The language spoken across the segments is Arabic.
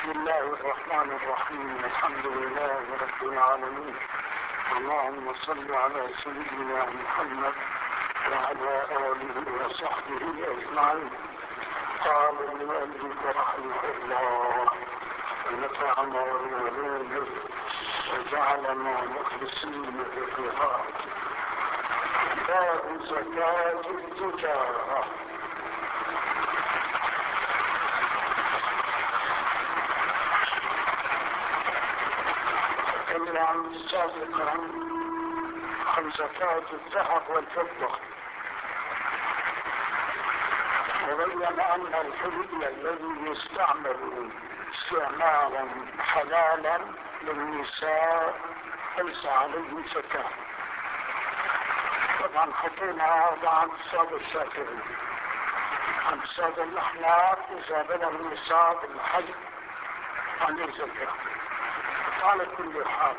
بسم الله الرحمن الرحيم. الحمد لله رب العالمين. اللهم صل على سيدنا محمد وعلى آله وصحبه أجمعين. قال المؤلف رحمه الله ونفعنا بعلومه وجعلنا مخلصين بالرضا. باب زكاة التجارة. تكلم سابقا عن زكاة الذهب والفضة، وبين أن الحلي الذي يستعمل استعمالا حلالا للنساء ليس عليه زكاة. طبعا حكينا هذا عن السادة الشافعي. عن السادة الأحناف إذا بلغ النصاب الحج عليه زكاة. على كل حال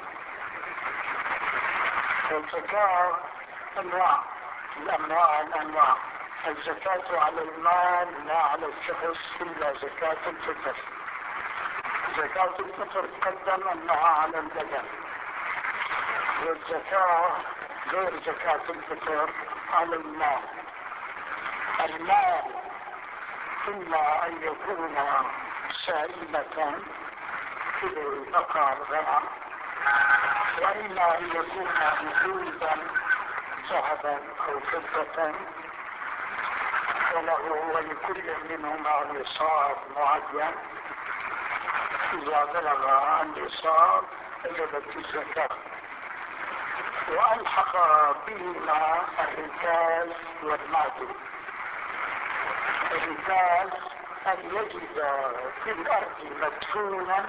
الزكاة أنواع، الأموال أنواع. الزكاة على المال لا على الشخص إلا زكاة الفطر. زكاة الفطر تقدم أنها على البدن، والزكاة غير زكاة الفطر على المال. المال إما أن يكون سائمة في البقر غنم، وإما أن يكون نقودا ذهبا أو فضة، ولكل منهما نصاب معين. إذا بلغ النصاب وجبت الزكاة. وألحق بهما الركاز والمعدن. الركاز أن يجد في الأرض مدفونا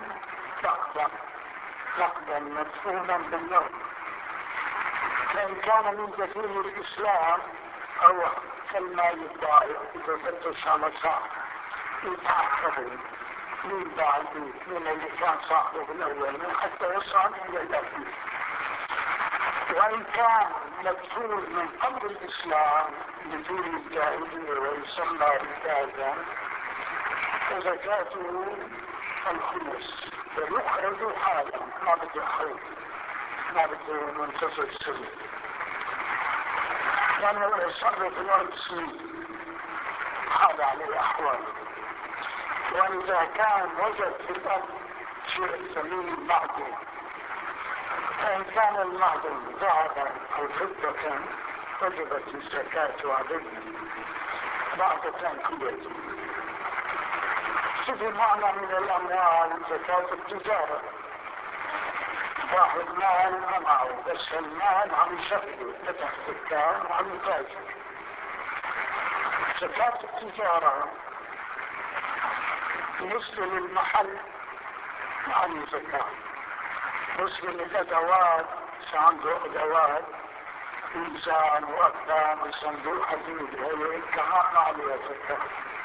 نقدا مدفونا بالأرض، فإن كان من دفين الإسلام أو كالمال الضائع إذا فتش على صاحب يتعقبون من بعد من اللي كان صاحبه الأول حتى يصل إلى الأخير. وإن كان مدفون من قبل الإسلام بدون الجاهلية ويسمى ركازا فزكاته الخمس، ويخرج حالا، ما بده حول، ما بده منتصف سنة، لأنه يصرف في الأرض سنين حال عليه أحوال. وإذا كان وجد في الأرض شيء ثمين معدن، فإن كان المعدن ذهبا أو فضة وجبت الزكاة عليه بعد تنقيته. في معنى من الأموال زكاة التجارة. واحد مال ما معه، بس المال عم يشغله، فتح دكان وعم يتاجر. زكاة التجارة بالنسبة للمحل عليه زكاة. بالنسبة للأدوات عنده أدوات ميزان وأقدام وصندوق حديد هي كمان ما عليها زكاة.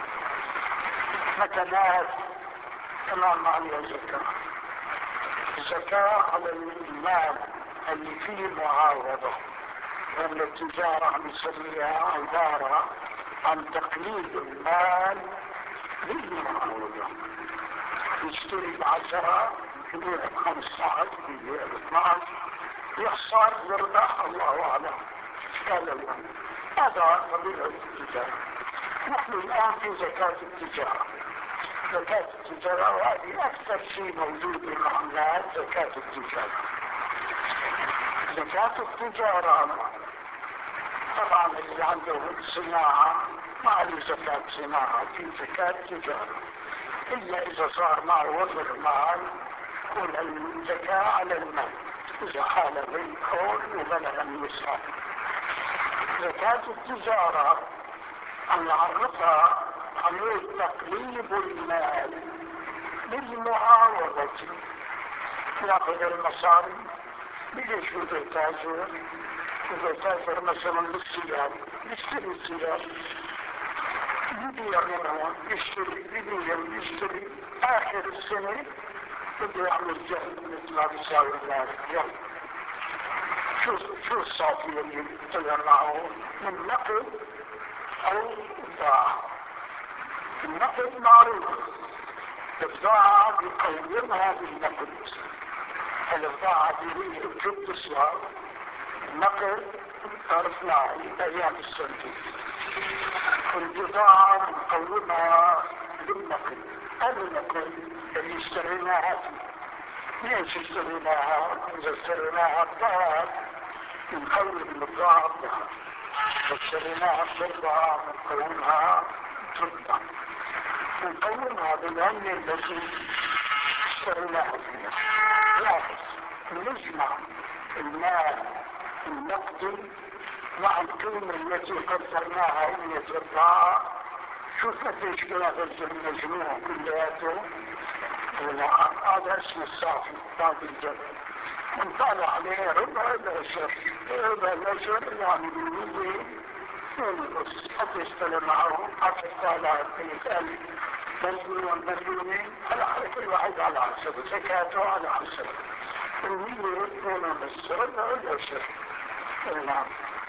مكنات كمان ما عليها زكاة. زكاة على المال اللي فيه معاوضة، لأن التجارة عم يسميها عبارة عن تقليد المال بالمعاوضة. يشتري ب10 يبيع ب15 يبيع ب12، يخسر يربح الله أعلم. هذا طبيعة التجارة. نحن الآن في زكاة التجارة. زكاة التجارة وهذه أكثر شيء موجود بالعملات زكاة التجارة. زكاة التجارة طبعا اللي عنده صناعة ما عليه زكاة صناعة، في زكاة تجارة، إلا إذا صار معه وفر مال والزكاة على المال إذا حال بالكون وبلغ النصاب. زكاة التجارة أن نعرفها عملية تقليب المال بالمعاوضة. يأخذ المصاري بيجي بده يتاجر، بده يتاجر مثلا بالسيارة، يشتري السيارة يبيع منها، يشتري يبيع يشتري، آخر السنة بده يعمل جهد مثل ما بيساوي ذلك جهد. شو الصافي اللي طلع معه من نقد أو ضاع. النقد معروف البضاعة يقومها بالنقد. البضاعة هي جد السؤال النقد عرفنا الأيام السنتين. البضاعة نقومها بالنقد. النقد اللي اشتريناها ليش اشتريناها؟ إذا اشتريناها بضاعة نقوم البضاعة بها، اشتريناها بضاعة نقومها فضة، نقومها بالعملة التي اشتريناها فيها. لكن نجمع المال النقدي مع القيمة التي قدرناها هي البضاعة. شوف قديش بياخذ المجموع كلياته. هذا اسمه الصافي صافي الجبل. نطلع عليه ربع العشر، ربع العشر يعني بالمية ونص. حتى يشتري معه 10,000 مثال مليونين على كل واحد على حسب زكاته على حسب المية 2.5 ربع العشر. نعم.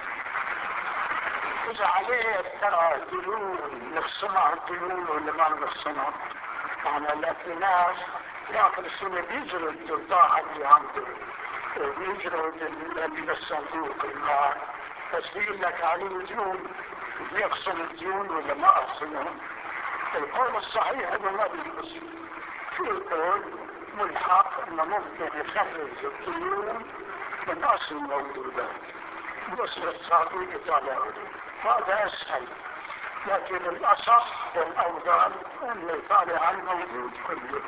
إذا عليه ترى ديون نفسنا الديون ولا ما نفسنا يعني لا في ناس ياخذ السنة بيجروا البضاعة اللي عنده وبيجروا اللي بالصندوق المال، بس بيقول لك عليه ديون بيقسم الديون ولا ما أقسمهم. القول الصحيح أنه ما بيقسم. في القول ملحق أنه ممكن يخرج الديون من أصل الموجودات مثل الصافي يطالع هذا أسهل، لكن الأصح والأفضل أن يطالع الموجود كله.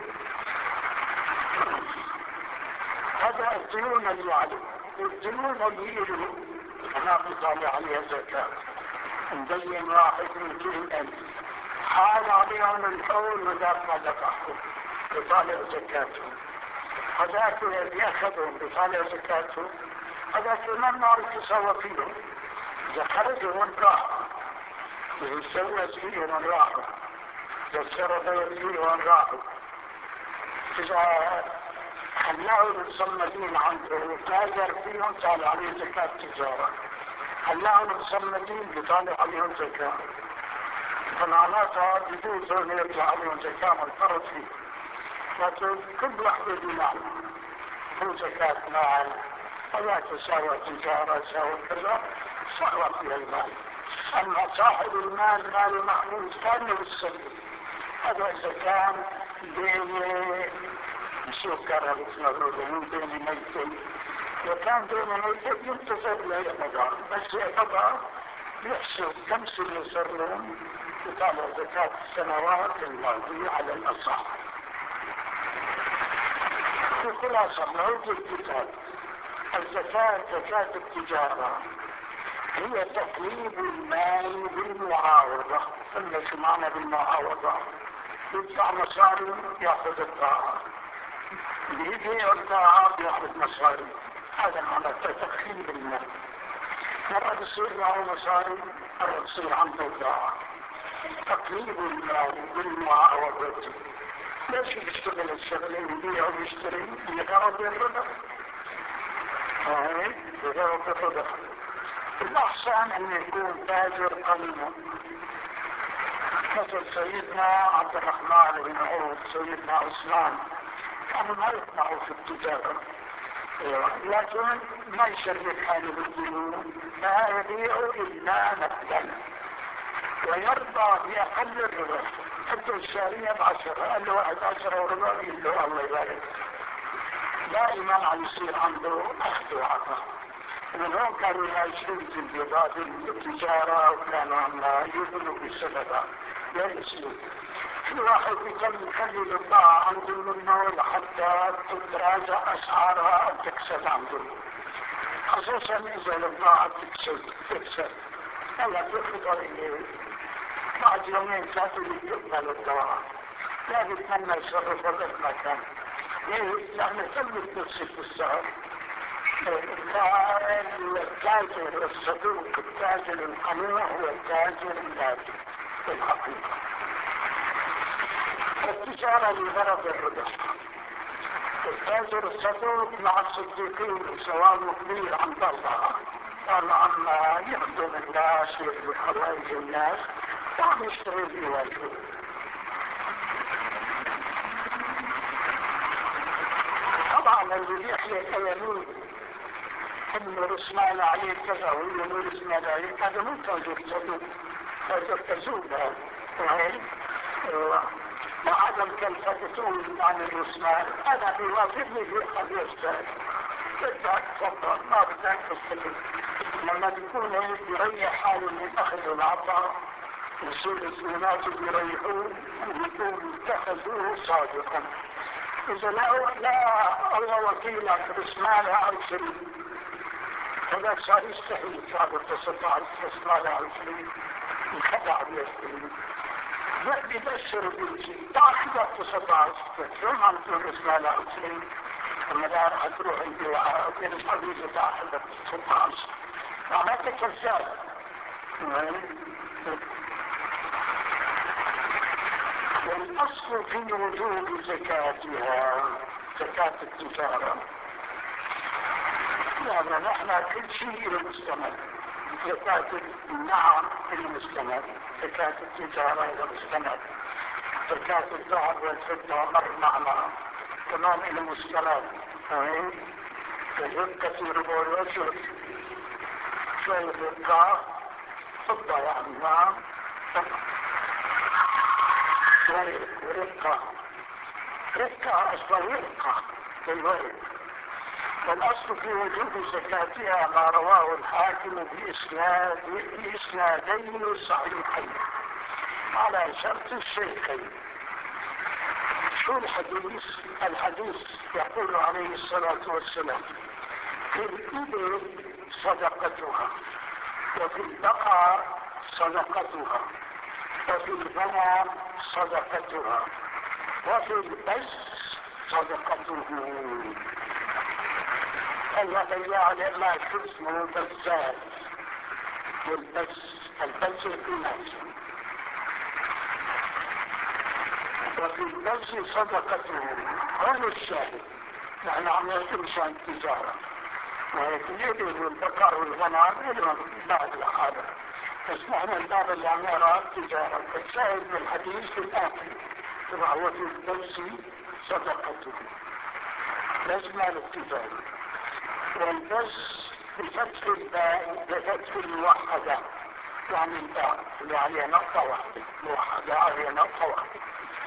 هذا الديون اللي عليه. الديون اللي له أنا بطالع عليها زكاة. مبين واحد 200,000 حال عليهم الحول وذاك ما دفعهم بطالع زكاته. هذاك اللي أخذهم بطالع زكاته هذاك ما نعرف يسوى فيهم. إذا خرجوا من راحة يسوى فيه من راحة، إذا شرفوا فيه من راحة، إذا خلاهم مصمدين عنده وتاجر فيهم طالع عليه زكاة تجارة، خلاهم مصمدين بيطالع عليهم زكاة. فمعناتها بجوز أن يطلع عليهم زكاة من فرض فيه، لكن كل واحدة بمعنى هو زكاة مال ولا تساوى تجارة تساوى كذا ساوى فيها المال. أما صاحب المال مال محمود كان بالسبب، هذا إذا كان بين سكر مثل بين ميتين، وكان بين ميتين ينتظر ليقضى، بس يقضى يحسب كم سنة صار لهم يطالع زكاة السنوات الماضية على الأصح. في خلاصة موجود الكتاب الزكاة زكاة التجارة هي تقليب المال بالمعاوضة. قلنا شو معنى بالمعاوضة؟ يدفع مصاري ياخذ الطاعة، بيبيع الطاعة بياخذ مصاري. هذا معنى تقليب المال. مرة بصير معه مصاري مرة بصير عنده طاعة. تقليب المال بالمعاوضة. ليش بيشتغل الشغل يبيع ويشتري؟ لغرض الربح. لغرض الربح. الأحسن أن يكون تاجر قليلا مثل سيدنا عبد الرحمن بن عوف، سيدنا عثمان، كانوا ما يطمعوا في التجارة، لكن ما يشرف حاله بالديون، لا يبيع إلا نقدا ويرضى بأقل الربح. حتى الشارية ب10 قال له 11 وربع يقول له الله يبارك. دائما عم يصير عنده أخذ وعطاء. من هون كانوا يعيشون في البيضاء بالتجارة وكانوا عم يبنوا بالسببة يرسلوا. في واحد يكون يخلي البضاعة عنده منه لحتى تتراجع أسعارها أو تكسب عنده، خصوصا إذا البضاعة تكسب هلا تخطر إليه بعد يومين 3 يقبل البضاعة، لا بيتمنى يصرف هذا المكان. ليه؟ لأنه كل نفسه في السعر. التاجر الصدوق التاجر القنوع هو التاجر الناجح في الحقيقة. التجارة لغرض الربح. التاجر الصدوق مع الصديقين سواء مقبل عن الله قال عما يخدم الناس ويخدم حوائج الناس وعم يشتغل بواجبه. هذا اللي يحيى اليمين كل رسمان عليه كذا ويقول رسمان عليه، هذا مو توجه جديد، هذا تزول هذا وعدم تلفتون عن الرسمان. أنا بيواجبني في قضية بدك تفضل ما بدك تستفيد. لما تكون هيك يريح حاله من أخذ العطاء يصير الناس يريحون ويكون اتخذوه صادقا. إذا لا الله وكيلك رسمالها أو شريك هذا صار يستحيل صار تستطيع رسمالها أو شريك يخدع بيستحيل يبشر بالشيء تعرف تستطيع شلون عم تقول رسمالها أو شريك لما لا رح تروح البيعة وكان الحديث تعرف تستطيع معناتها كذاب. والأصل في وجوب زكاتها زكاة التجارة، يعني نحن كل شيء المستمر، زكاة النعم المستمر، زكاة التجارة المستمر، زكاة الذهب والفضة مر معنا كمان المستمر. الرقة ربع العشر شوي الرقة فضة يعني نعم شوي رقة أصلا رقة بالورق. والأصل في وجوب زكاتها ما رواه الحاكم بإسنادين صحيحين على شرط الشيخين. شو الحديث؟ الحديث يقول عليه الصلاة والسلام في الإبل صدقتها، وفي البقر صدقتها، وفي الغنم صدقتها، وفي البس صدقته. هذا يعني ما اسمه بزاز والبس البس الإناث. وفي البس صدقته هون الشاهد. نحن عم نمشي تجارة والإبل والبقر والغنم إلهم بعد الحالة، بس نحن الباب اللي عم نرى التجارة. الشاهد من الحديث الآتي وهو في البس صدقته لازم التجارة. والبس بفتح الباء بفتح الموحدة يعني الباء اللي عليها نقطة واحدة موحدة عليها نقطة واحدة.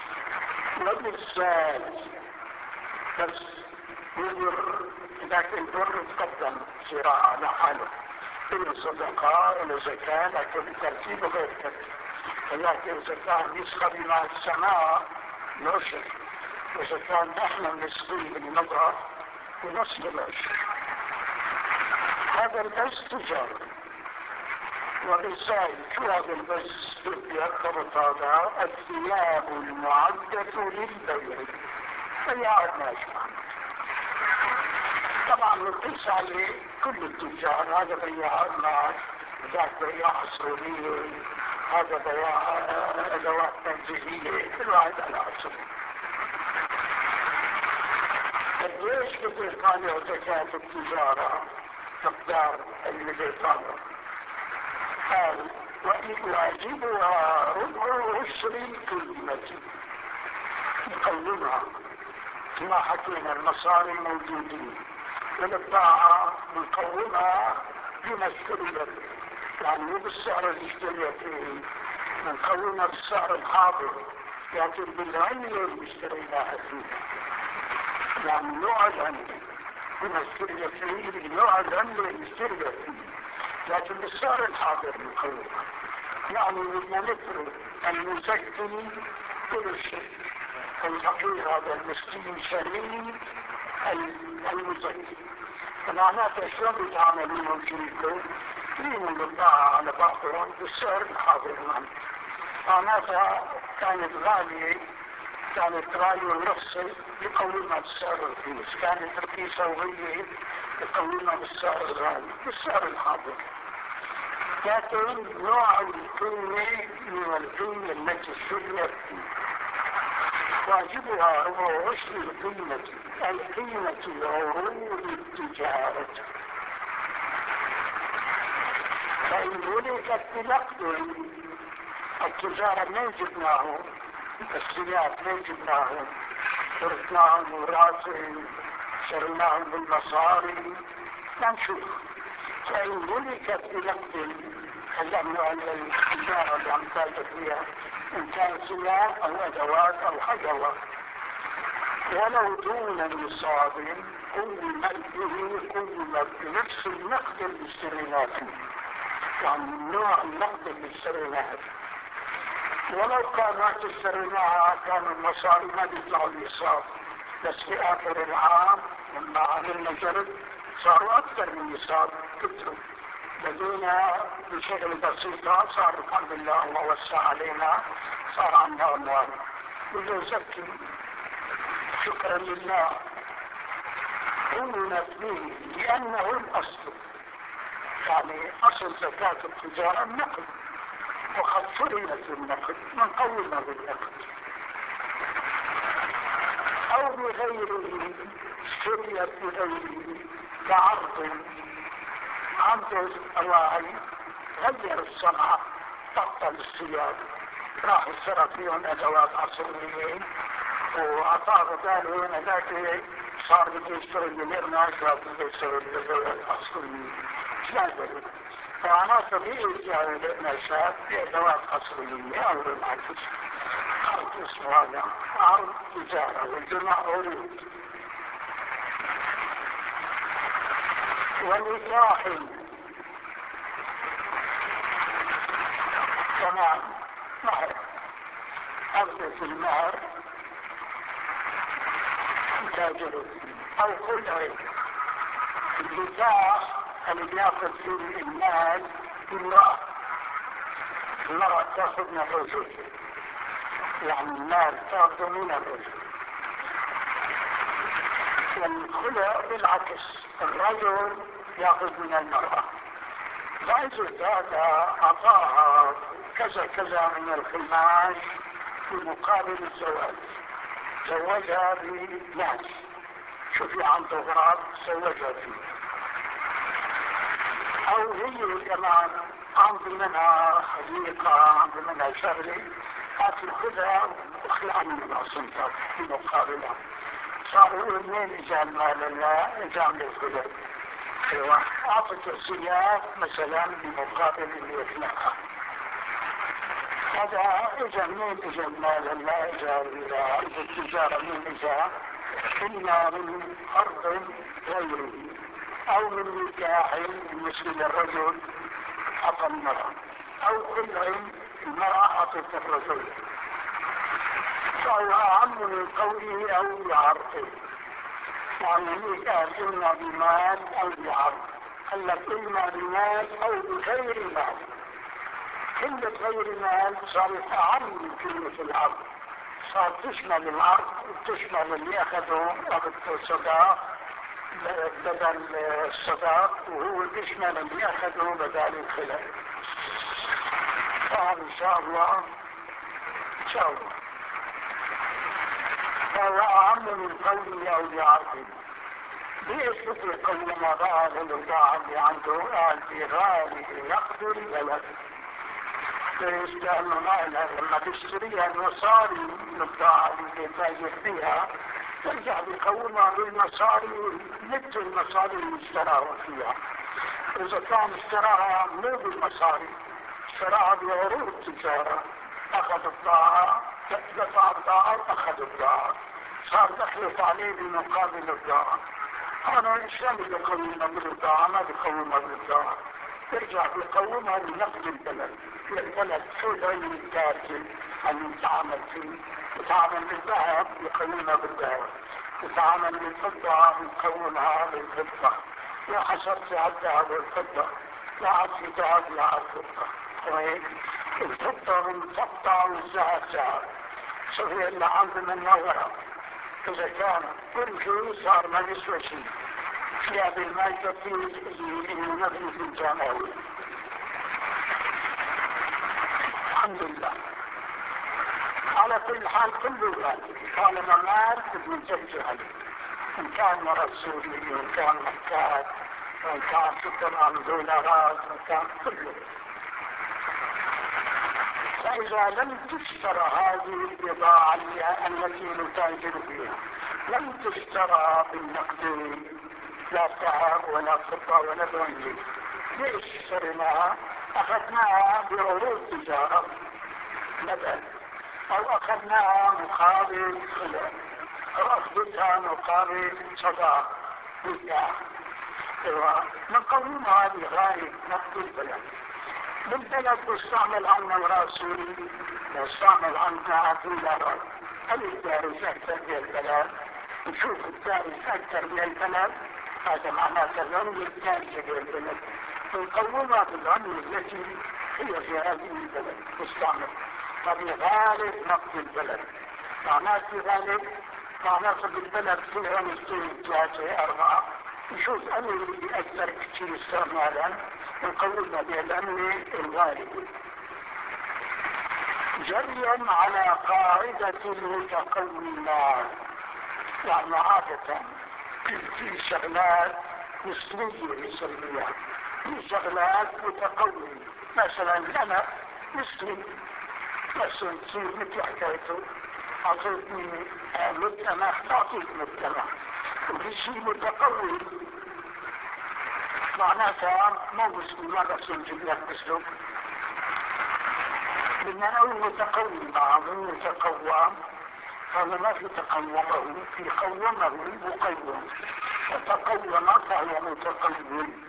وبالسال بس البر لكن البر تقدم زراعة على حاله إلى صدقاء إلى زكاة لكن الترتيب غير ترتيب. ولكن إذا كان يسخى بما السماء نشر، وإذا كان نحن نسقي بالنظر ونصف العشر. هذا البس تجارة. وبالتالي شو هذا البس يرتبط هذا الثياب المعدة للبيع بياع الناجمة. طبعا نقيس عليه كل التجار، هذا بياع الناس، ذاك بياع سورية، هذا بياع ادوات تنزيهية، كل واحد على عصره. ليش بده يطالع زكاة التجارة مقدار اللي يطالع؟ قال واجبها ربع عشر القيمة يقومها كما حكينا المصاري موجودين، والبضاعة نقومها بما اشتريت يعني مو بالسعر اللي اشتريت فيه، نقومها بالسعر الحاضر لكن بالعملة اللي اشتريناها فيه، يعني نوع العملة بما اشتريت فيه بنوع العملة اللي اشتريت فيه لكن بالسعر الحاضر نقومها. يعني بدنا نفرض المزكي كل شيء، الفقير هذا المسكين سليم المزكي، فمعناته شلون بيتعاملون شريكهم؟ يريدون البضاعة على بعضهم بالسعر الحاضر. معناتها كانت غالية ورخصة يقومها بالسعر الرخيص، كانت رخيصة وغالية يقومها بالسعر الغالي بالسعر الحاضر. لكن نوع القيمة من القيمة التي اشتريت واجبها ربع عشر القيمة أي قيمة عروض التجارة. فإن ولدت بنقد التجارة ما جبناهم، الثياب ما جبناهم، تركناهم وراسي شريناهم بالمصاري نشوف. فإن ملكت بنقد الأموال التجارة اللي عم تاجر فيها إن كان ثياب أو أدوات أو حجوات ولو دون نصاب قومت به قومت بنفس النقد اللي اشتريناه يعني نوع النقد اللي اشتريناه. ولو كانت اشتريناها كان المصاري ما بيطلعوا النصاب بس في آخر العام لما عملنا جرد صاروا أكثر من نصاب كتروا بدينا بشغل بسيطة صار الحمد لله الله وسع علينا صار عندنا أموال ويزكي شكرا لله قلنا فيه لأنه الأصل يعني أصل زكاة التجارة النقد وقد فرضت النقد من قومنا بالنقد أو بغيره شريت بغيره كعرض عرض أواعي غير الصنعة تبطل الثياب راح اشترى فيهم أدوات عصرية وأعطاه قالوا هنا ذاك صار بده يشتري بالقرماش بده يشتري بالأدوات العصرية شاذر فأنا طبيعي يعني القرماشات بأدوات عصرية أو بالعكس عرض اسمه هذا عرض تجارة والجمع عروض. ونكاح كمان مهر أخذ في المهر تاجر أو خلع النكاح اللي بياخذ فيه المال امرأة المرأة تاخذ من الرجل يعني المال تاخذ من الرجل. والخلع بالعكس الرجل ياخذ من المرأة فإذا هذا أعطاها كذا كذا من الخماش في مقابل الزواج زوجها بمال شوفي عنده غراب زوجها فيه أو هي كمان عندي منها حديقة عندي منها شغلة هاتي خذها واخلع منها صنفها في مقابلها صاروا اثنين اجا المال لله اجا من الخلع اعطت الثياب مثلا بمقابل اللي يخلعها هذا اجا منين اجا المال لله اجا التجارة من اجا إما من أرض غيره أو من نكاح بالنسبة للرجل أعطى المرأة أو خلع المرأة أعطت الرجل فهو أعم من قوله أو بعرضه يعني قال إما بمال أو بعرض قال لك إما بمال أو بغير مال كلمة غير مال صارت أعم من كلمة العرض صار تشمل العرض وتشمل اللي أخذوا الصداق بدل الصداق وهو تشمل اللي أخذوا بدل الخلع فهذا إن شاء الله إن شاء الله فهو أعم من قوله أو بعرضه ليش مثل قول ما قال البعض اللي عنده قال في غالب نقد البلد ليش؟ لأنه لما تشتريها المصاري البضاعة اللي تاجر فيها ترجع بقومها بالمصاري مثل المصاري اللي اشتراها فيها. إذا كان اشتراها مو بالمصاري اشتراها بعروض تجارة أخذ البضاعة دفع البضاعة وأخذ البضاعة صار دخلت عليه بمقابل البضاعة. أنا شلون بقومها بالبضاعة؟ ما بقومها بالبضاعة ترجع بقومها بنقد البلد البلد شو دليل التاجر اللي يتعامل فيه يتعامل بالذهب يقومها بالذهب يتعامل بالفضة يقومها بالفضة لا حسبت على الذهب والفضة لا عاد في ذهب لا عاد فضة الفضة منفضة والذهب ذهب صغير اللي عنده منها ورق إذا كان كل شيء صار ما يسوى شيء فيها بالمادة في المبني في الجامعة الحمد لله. على كل حال كله غالي كان مال ابن جد عليه إن كان رسولي وإن كان مكات وإن كان شكرا دولارات وإن كان كله. فإذا لم تشترى هذه البضاعة التي نتاجر فيها، لم تشترى بالنقدين، لا ذهب ولا فضة ولا بنزين، ليش اشتريناها؟ أخذناها بعروض تجارة بدل، أو أخذناها مقابل خلع، أو أخذتها مقابل صداق نكاح. نقوم هذه غاية نقد البلد. بالبلد يستعمل عنا الراسول، يستعمل عنا في البلد. هل الدارس أكثر من البلد؟ نشوف الدارس أكثر من البلد، هذا معناته العملة الدارسة من البلد. نقومها بالعملة التي هي في هذه البلد تستعمل. فبغالب نقد البلد معناته ذلك، معناته بالبلد فيها مستوى 3 4، نشوف أنه اللي أكثر كثير استعمالا نقومها بالعملة الغالبة، جريا على قاعدة المتقومات. يعني عادة في شغلات مسلمية يسميها، في شغلات متقومة. مثلا أنا مسلم، مثلا تصير مثل حكايته أعطيتني مجتمع، أعطيك مجتمع، وفي شيء متقوم معناتها ما مسلم، ما بس نجيب لك مسلم، بدنا نقول متقوم معه متقوم. هذا ما في تقومه، في قومه مقوم، وتقوم فهو متقوم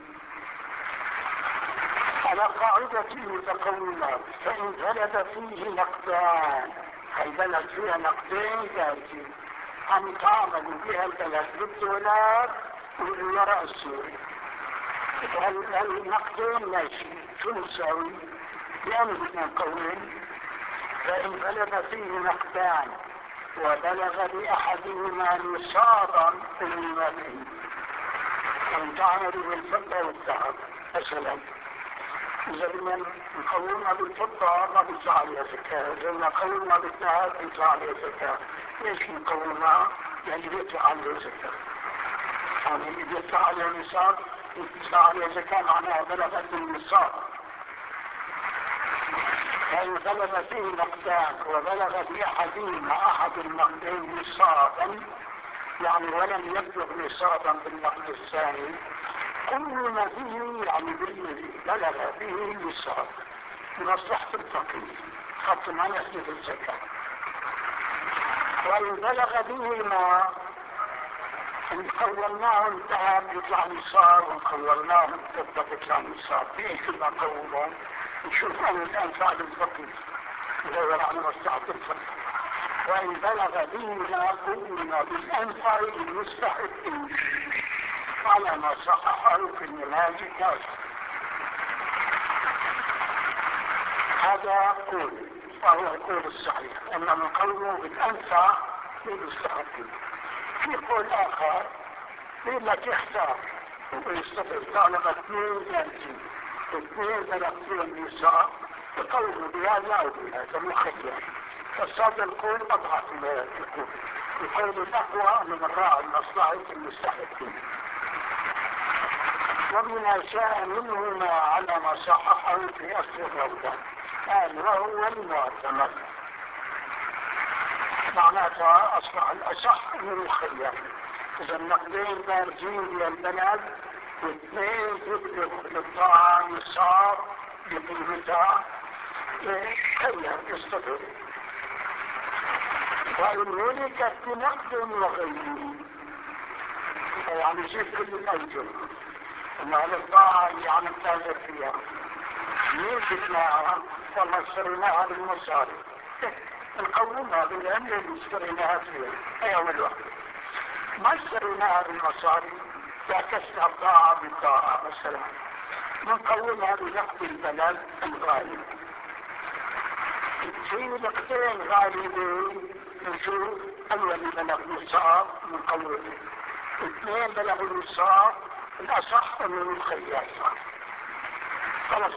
على قاعدة المتقومات. فإن غلب فيه نقدان، البلد فيها نقدين ذاتي عم تعمل بها البلد بالدولار والورق السوري، النقدين ماشي، شو نساوي؟ يعني بدنا نقوم. فإن غلب فيه نقدان وبلغ بأحدهما نصابا قيمته، أن تعمل بالفضة والذهب مثلا، إذا بدنا نقومها بالفضة ما بيطلع عليها زكاة، إذا بدنا نقومها بالذهب بيطلع عليها زكاة. ليش نقومها؟ يعني بيطلع عليها زكاة، يعني اللي بيطلع عليها نصاب بيطلع عليها زكاة، معناها بلغت النصاب. فإن غلب فيه نقدان وبلغ بأحدهما أحد النقدين نصابا، يعني ولم يبلغ نصابا بالنقد الثاني، قوم به، يعني بلغ به النصاب بمصلحة الفقير، حتى ما يحدث الزكاة. وإن بلغ بهما، إن قولناه الذهب يطلع نصاب وقولناه الفضة يطلع نصاب، ليش كنا نقومهم؟ نشوف أن الأنفع للفقير يدور على مصلحة الفقير. وإن بلغ بهما قوم بالأنفع للمستحقين على ما صححه في المنهاج الكافي. هذا قول، وهو القول الصحيح، أن نقوم بالأنفع للمستحقين. في قول آخر يقول لك اختار ويستفر، طالب 2 30 2 30 النساء يقوموا بهذا أو بهذا مخير. بس هذا القول أضعف من القول الأقوى من الراعي مصلحة المستحقين. ومن شاء منهما على ما صححه في أصل الروضة قال وهو المعتمد، معناتها أصبح الأصح من المخير. إذا النقدين خارجين من البلد واثنين يبلغ للطاعة نصاب بقيمتها خير يستفيد. وإن ملكت بنقد وغيره، يعني يصير كل الأوجه إنها للطاعة اللي عم نتاجر فيها، ليه جبناها؟ والله اشتريناها بالمصاري، نقومها بالعملة اللي اشتريناها فيها، هي أول واحدة. ما اشتريناها بالمصاري، تعكسنا الطاعة بالطاعة مثلا، نقومها بنقد البلد الغالب. في نقدين غالبين نشوف أول بلغ نصاب نقومه، 2 بلغوا النصاب، الأصح أنه مخير خلاص.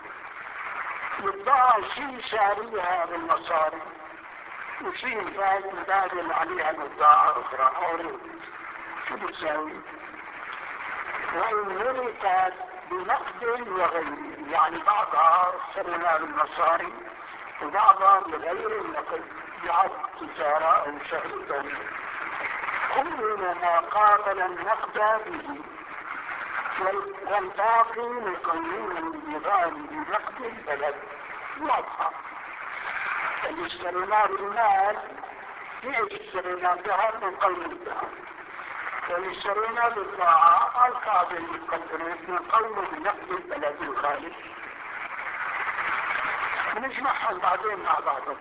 يبقى شيء شاريها بالمصاري وشيء مبادل عليها بضاعة أخرى عروض، شو بتساوي؟ وإن ملكت بنقد وغيره، يعني بعضها اشتريناها بالمصاري وبعضها بغير النقل بعد تجارة أو شغل ثاني. كل ما قابل النقد به والباقي لقانون بغالب نقد البلد واضحة. اللي اشتريناه بالمال يشترينا بها من قول الذهب، واللي اشترينا بالطاعة القاضي يقدر من قول بنقد البلد الغالب. نجمعهم بعدين مع بعضهم.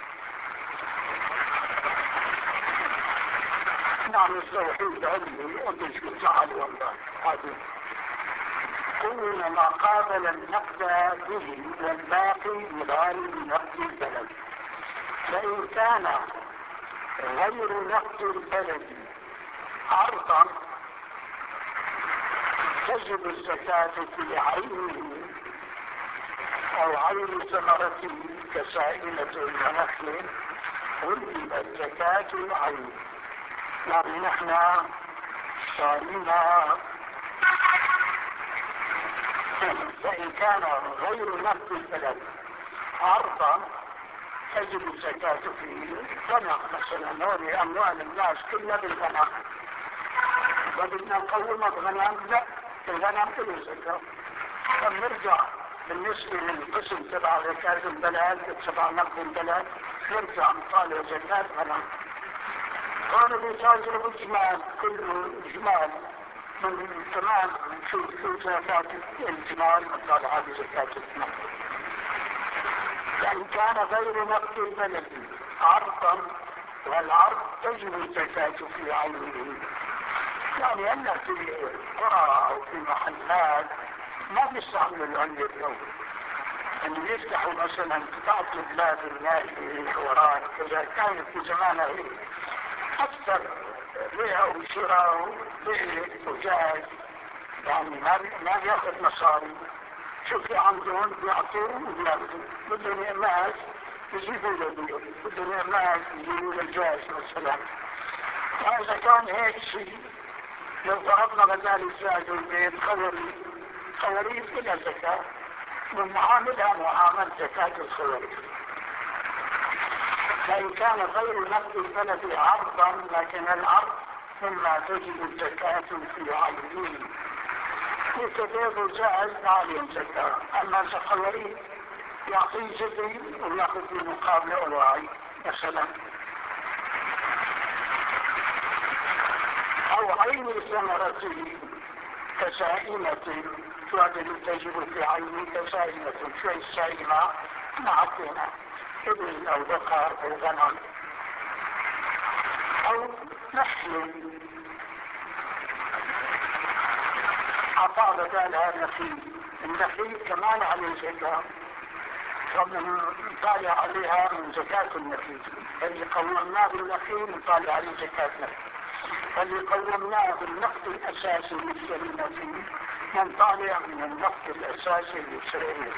نعم التوحيد علمي ومش بالجعل والله هذه. كل ما قابل النقد به والباقي بغالب نقد البلد. فإن كان غير نقد البلد عرضا تجب الزكاة في عينه أو عين ثمرته كسائمة ونخل وجب الزكاة العين. يعني نحن صائمة. فإن كان غير نقد البلد عرضا تجب الزكاة فيه. غنم مثلا، هون أموال الناس كلها بالغنم، بدنا نقوم بغنم، لا الغنم له زكاة. فنرجع بالنسبة للقسم تبع زكاة البلد تبع نقد البلد نرجع نطالع زكاة غنم. هون بيتاجروا بالجمال، كله جمال من كمان شو زكاة الجمال نطالع هذه زكاة النقد. فإن كان غير نقد البلد عرضا والعرض تجب الزكاة في عينه. يعني أن في قرى أو في محلات ما بيستعملوا العملة اليوم، أن يفتحوا مثلا بعض البلاد النائية وراء كذا، كانت في زمانها هيك أكثر بيع وشراء بيع وجاز، يعني ما بياخذ مصاري. شوف في عندهم بيعطوا وبياخذوا، بدهم إعمال يجيبوا له، بدهم إعمال يجيبوا له جاز مثلا. فإذا كان هيك شيء لو فرضنا بدال الزاد والبيت خواريف إلى زكاة ومعاملها معامل زكاة الخواريف. فإن كان غير نقد البلد عرضا، لكن العرض مما تجب الزكاة في عينه يتبادل جائز عليه الزكاة. أما الخواريف يعطيه جزء ويأخذ بالمقابل أرواعي مثلا. أو عين ثمرته كسائمة، هذا تجب في عين كسائمة. شو السائمة؟ معطينا إبل أو بقر أو غنم أو نخل. عطاء بدالها النخيل كمان عليه زكاة، نطالع عليها من زكاة النخيل. اللي قومناه بالنخيل نطالع عليه زكاة النخيل. اللي قومناه بالنقد الأساسي للشريعة فيه نطالع من النقد الأساسي للشريعة.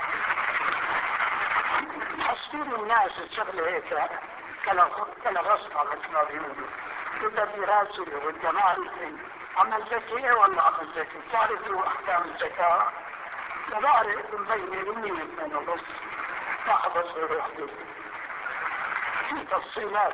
حسبين الناس الشغل هيك كلا غصبة مثل ما بيقولوا، إذا دراسة والجمال عم الزكاة ولا عم الزكاة تعرفوا أحكام الزكاة؟ لا بعرف مبينة مني اثنين بس ما حبس غير وحده في تفصيلات.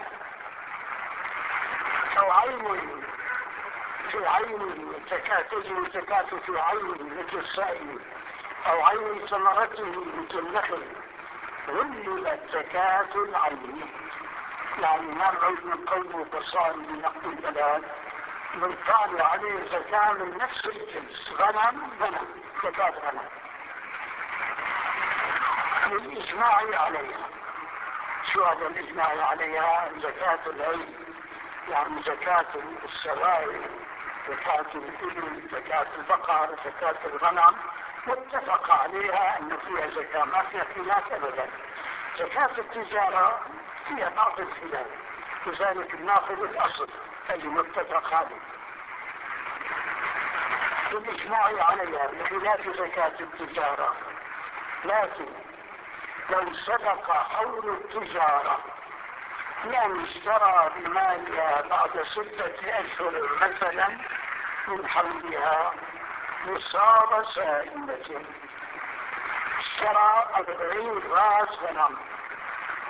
أو عين في عين الزكاة تجب الزكاة في عين مثل السائل، أو عين ثمرته مثل النخل غلبت زكاة العين. يعني ما نعود من قوله بصاري بنقد البلد نطالع عليه زكاة من نفس الجنس، غنم زكاة غنم للإجماع عليها. شو هذا الإجماع عليها؟ زكاة العين، يعني زكاة السوائل، زكاة الإبل، زكاة البقر، زكاة الغنم متفق عليها أن فيها زكاة، ما فيها خلاف أبدا. زكاة التجارة فيها بعض الخلاف، لذلك ناخذ الأصل اللي متفق عليه بالإجماع عليها بخلاف زكاة التجارة. لكن لو صدق حول التجارة يعني اشترى بمالها بعد 6 أشهر مثلا من حولها نصاب سائمة، اشترى 40 راس غنم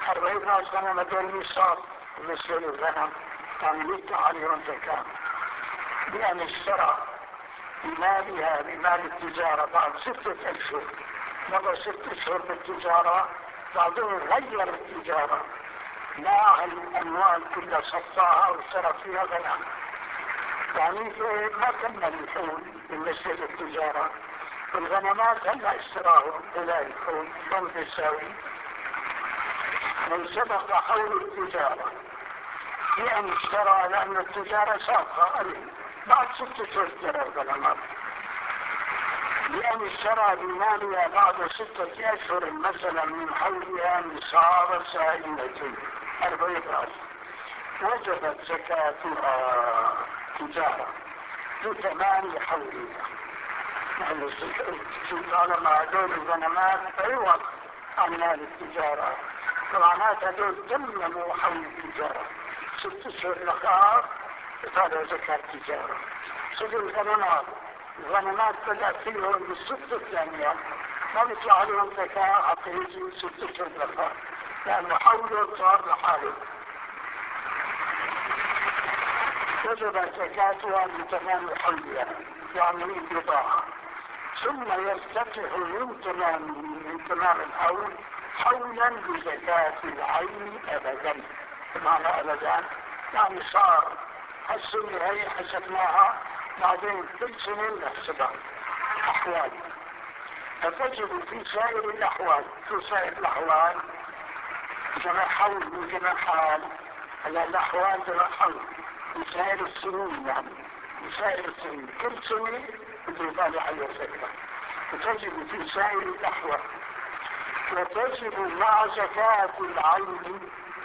الربا غنم النصاب مثل الغنم تملك عليهم زكاة، لأن اشترى بمالها بمال التجارة بعد 6 أشهر، مضى 6 أشهر بالتجارة، بعدين غير التجارة، باع الأموال كلها صفاها واشترى فيها غنم، يعني ما كمل الحول بالنسبة للتجارة. الغنمات هلا اشتراهم إلى الحول شلون بيساوي؟ من سبق حول التجارة، لأن اشترى لأن التجارة سابقة عليه، بعد 6 أشهر اشترى الغنمات، لأن اشترى بمالها بعد 6 أشهر مثلا من حولها نصاب سائلة 40 رأس، وجبت زكاتها تجارة بثمان حولها. يعني طالما هدول الغنمات عوض عن مال التجارة، طبعا هدول تمموا حول التجارة 6 أشهر لخار طالع زكاة تجارة. سجل الغنمات بدأ فيهم بال6 الثانية ما بيطلع عليهم زكاة حقيقي 6 أشهر لخار، لأنه حوله صار لحاله، وجب زكاتها بتمام حولها يعني البضاعة، ثم يرتفع من تمام الحول حولا بزكاة العين أبدا. معنى أبدا يعني صار هالسنة هي حسبناها، بعدين كل سنة نحسبها أحوال، فتجد في سائر الأحوال، في سائر الأحوال جمع حول وجمع حال، هلا الأحوال جمع حول بسائر السنين، يعني بسائر السنين كل سنة بده يطالع على الزكاة، وتجب في سائر الأحوال، وتجب مع زكاة العين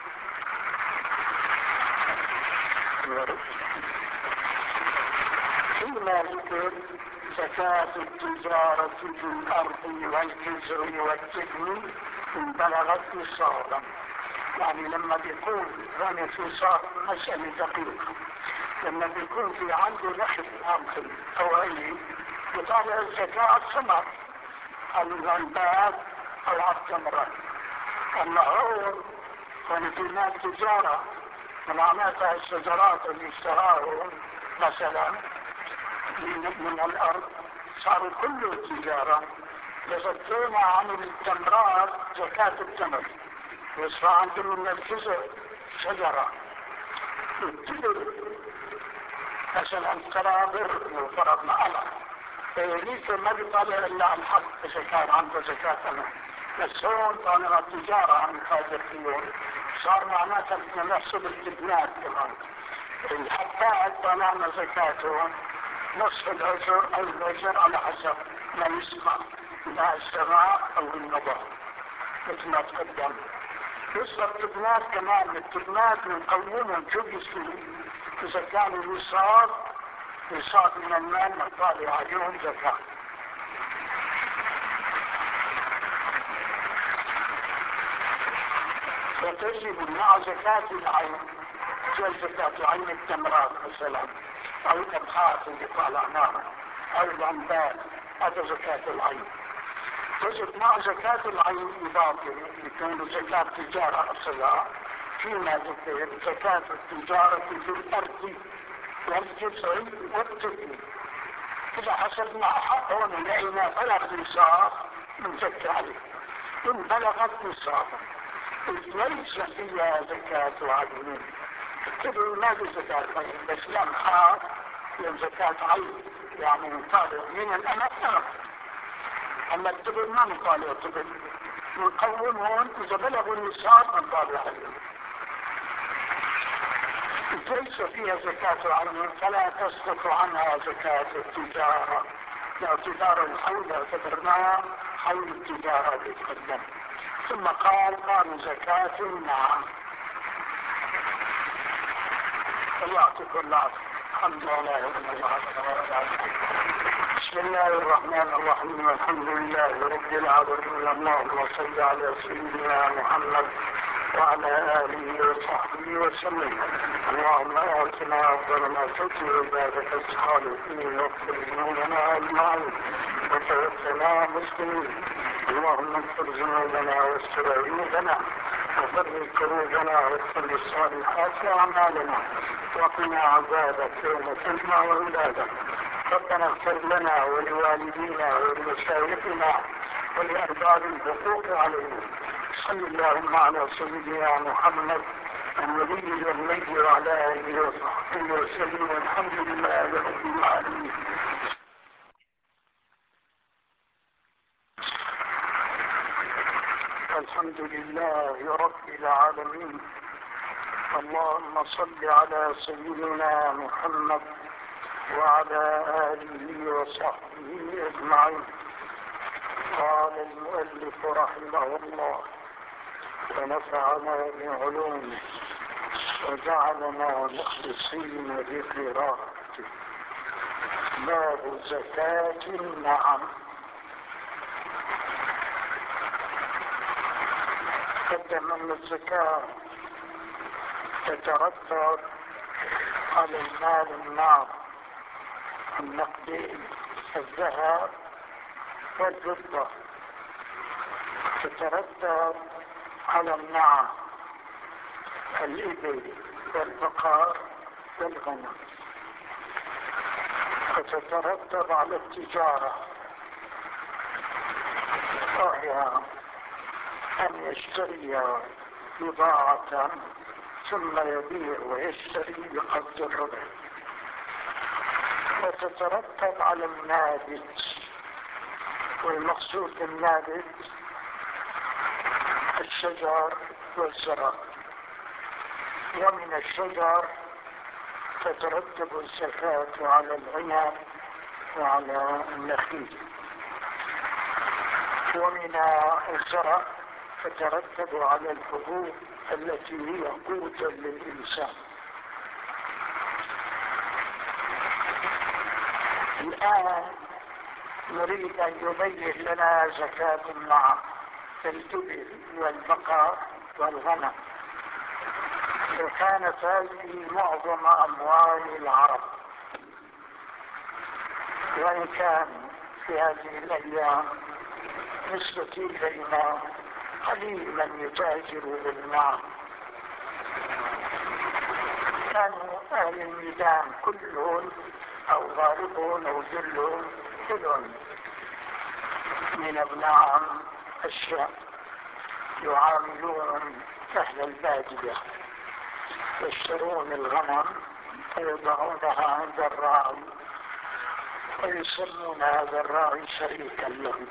فيما ذكر زكاة التجارة في الأرض والجزر والتبن إن بلغت نصابا. يعني لما بيكون هنا في صار مسألة دقيقة، لما بيكون في عنده نحل عمقل أو أي يطالع الزكاة على الثمر، على الغلبات أو على التمرات. أما هون في مال تجارة، معناتها الشجرات اللي اشتراهم مثلا من الأرض صار كله تجارة، لزكينا عن التمرات زكاة التمر، وصار عندنا من الجزء شجرة التبر مثلا ترابر وفرضنا على ليس ما بيطالع إلا عن الحق إذا كان عنده زكاة تمر، بس هون طالما التجارة عم يتاجر فيهم صار معناتها بدنا نحسب التبنات كمان. الحبات طالما زكاتهم نصف العشر أو العشر على حسب ما يسمع إلى السماء أو النظر مثل ما تقدم. يصير التبنات كمان، التبنات نقومهم شو بيصير إذا كانوا نصاب من المال نطالع عليهم زكاة. وتجب مع زكاة العين زي زكاة عين التمرات مثلا أو الأبخاص اللي طالعناها أو العنبات، هذا زكاة العين. تجب مع زكاة العين إضافة يكون زكاة تجارة أصلها فيما ذكر زكاة التجارة في الأرض والجزر والتبن. إذا حسبنا هون لقينا بلغ نصاب نزكي عليه، إن بلغت نصابا ليس فيها زكاة عين. التبن ما في زكاة عين، بس لمحات زكاة عين يعني نطالع من الأمام. أما التبن ما نطالع التبن، نقوم هون إذا بلغوا النصاب نطالع عليه. ليس فيها زكاة عين فلا تسقط عنها زكاة التجارة، باعتبار الحول اعتبرناه حول التجارة بيتقدم. ثم قال زكاة النعم. يعطيكم الله الحمد لله رب العالمين. بسم الله الرحمن الرحيم، الحمد لله رب العالمين، اللهم صل على سيدنا محمد وعلى آله وصحبه وسلم. اللهم آتنا أفضل ما تؤتي عبادك الصالحين واغفر ذنوبنا أجمعين وتوفنا مسلمين. اللهم اغفر ذنوبنا واستر عيوبنا وفرج كروبنا واغفر الصالحات وأعمالنا وقنا عذابك يوم تجمع وولادك. ربنا اغفر لنا ولوالدينا ولمشايخنا ولأرباب الحقوق علينا. صلى اللهم على سيدنا محمد النبي الأمي وعلى آله وصحبه وسلم والحمد لله رب العالمين. الحمد لله رب العالمين. اللهم صل على سيدنا محمد وعلى آله وصحبه أجمعين. قال المؤلف رحمه الله ونفعنا بعلومه وجعلنا مخلصين بقراءته. باب زكاة النعم. قدم أن الزكاة تترتب على المال النعم النقدي الذهب والفضة، تترتب على النعم الإبل والبقر والغنم، وتترتب على التجارة، وهي أن يشتري بضاعة ثم يبيع ويشتري بقدر الربح. وتترتب على النابت، والمقصود بالنابت الشجر والزرع. ومن الشجر تترتب الزكاة على العنب وعلى النخيل. ومن الزرع تترتب على الحبوب التي هي قوت للإنسان. الآن نريد أن يبين لنا زكاة النعم في الإبل والبقر والغنم، وكانت هذه معظم أموال العرب، وإن كان في هذه الأيام نسبة إلينا قليل من يتاجر بالنعم. كانوا أهل الميدان كلهم أو غالبون أو جلهم كلهم من النعم أشياء يعاملون أهل البادية، يشترون الغنم ويضعونها عند الراعي ويسمون هذا الراعي شريكا له،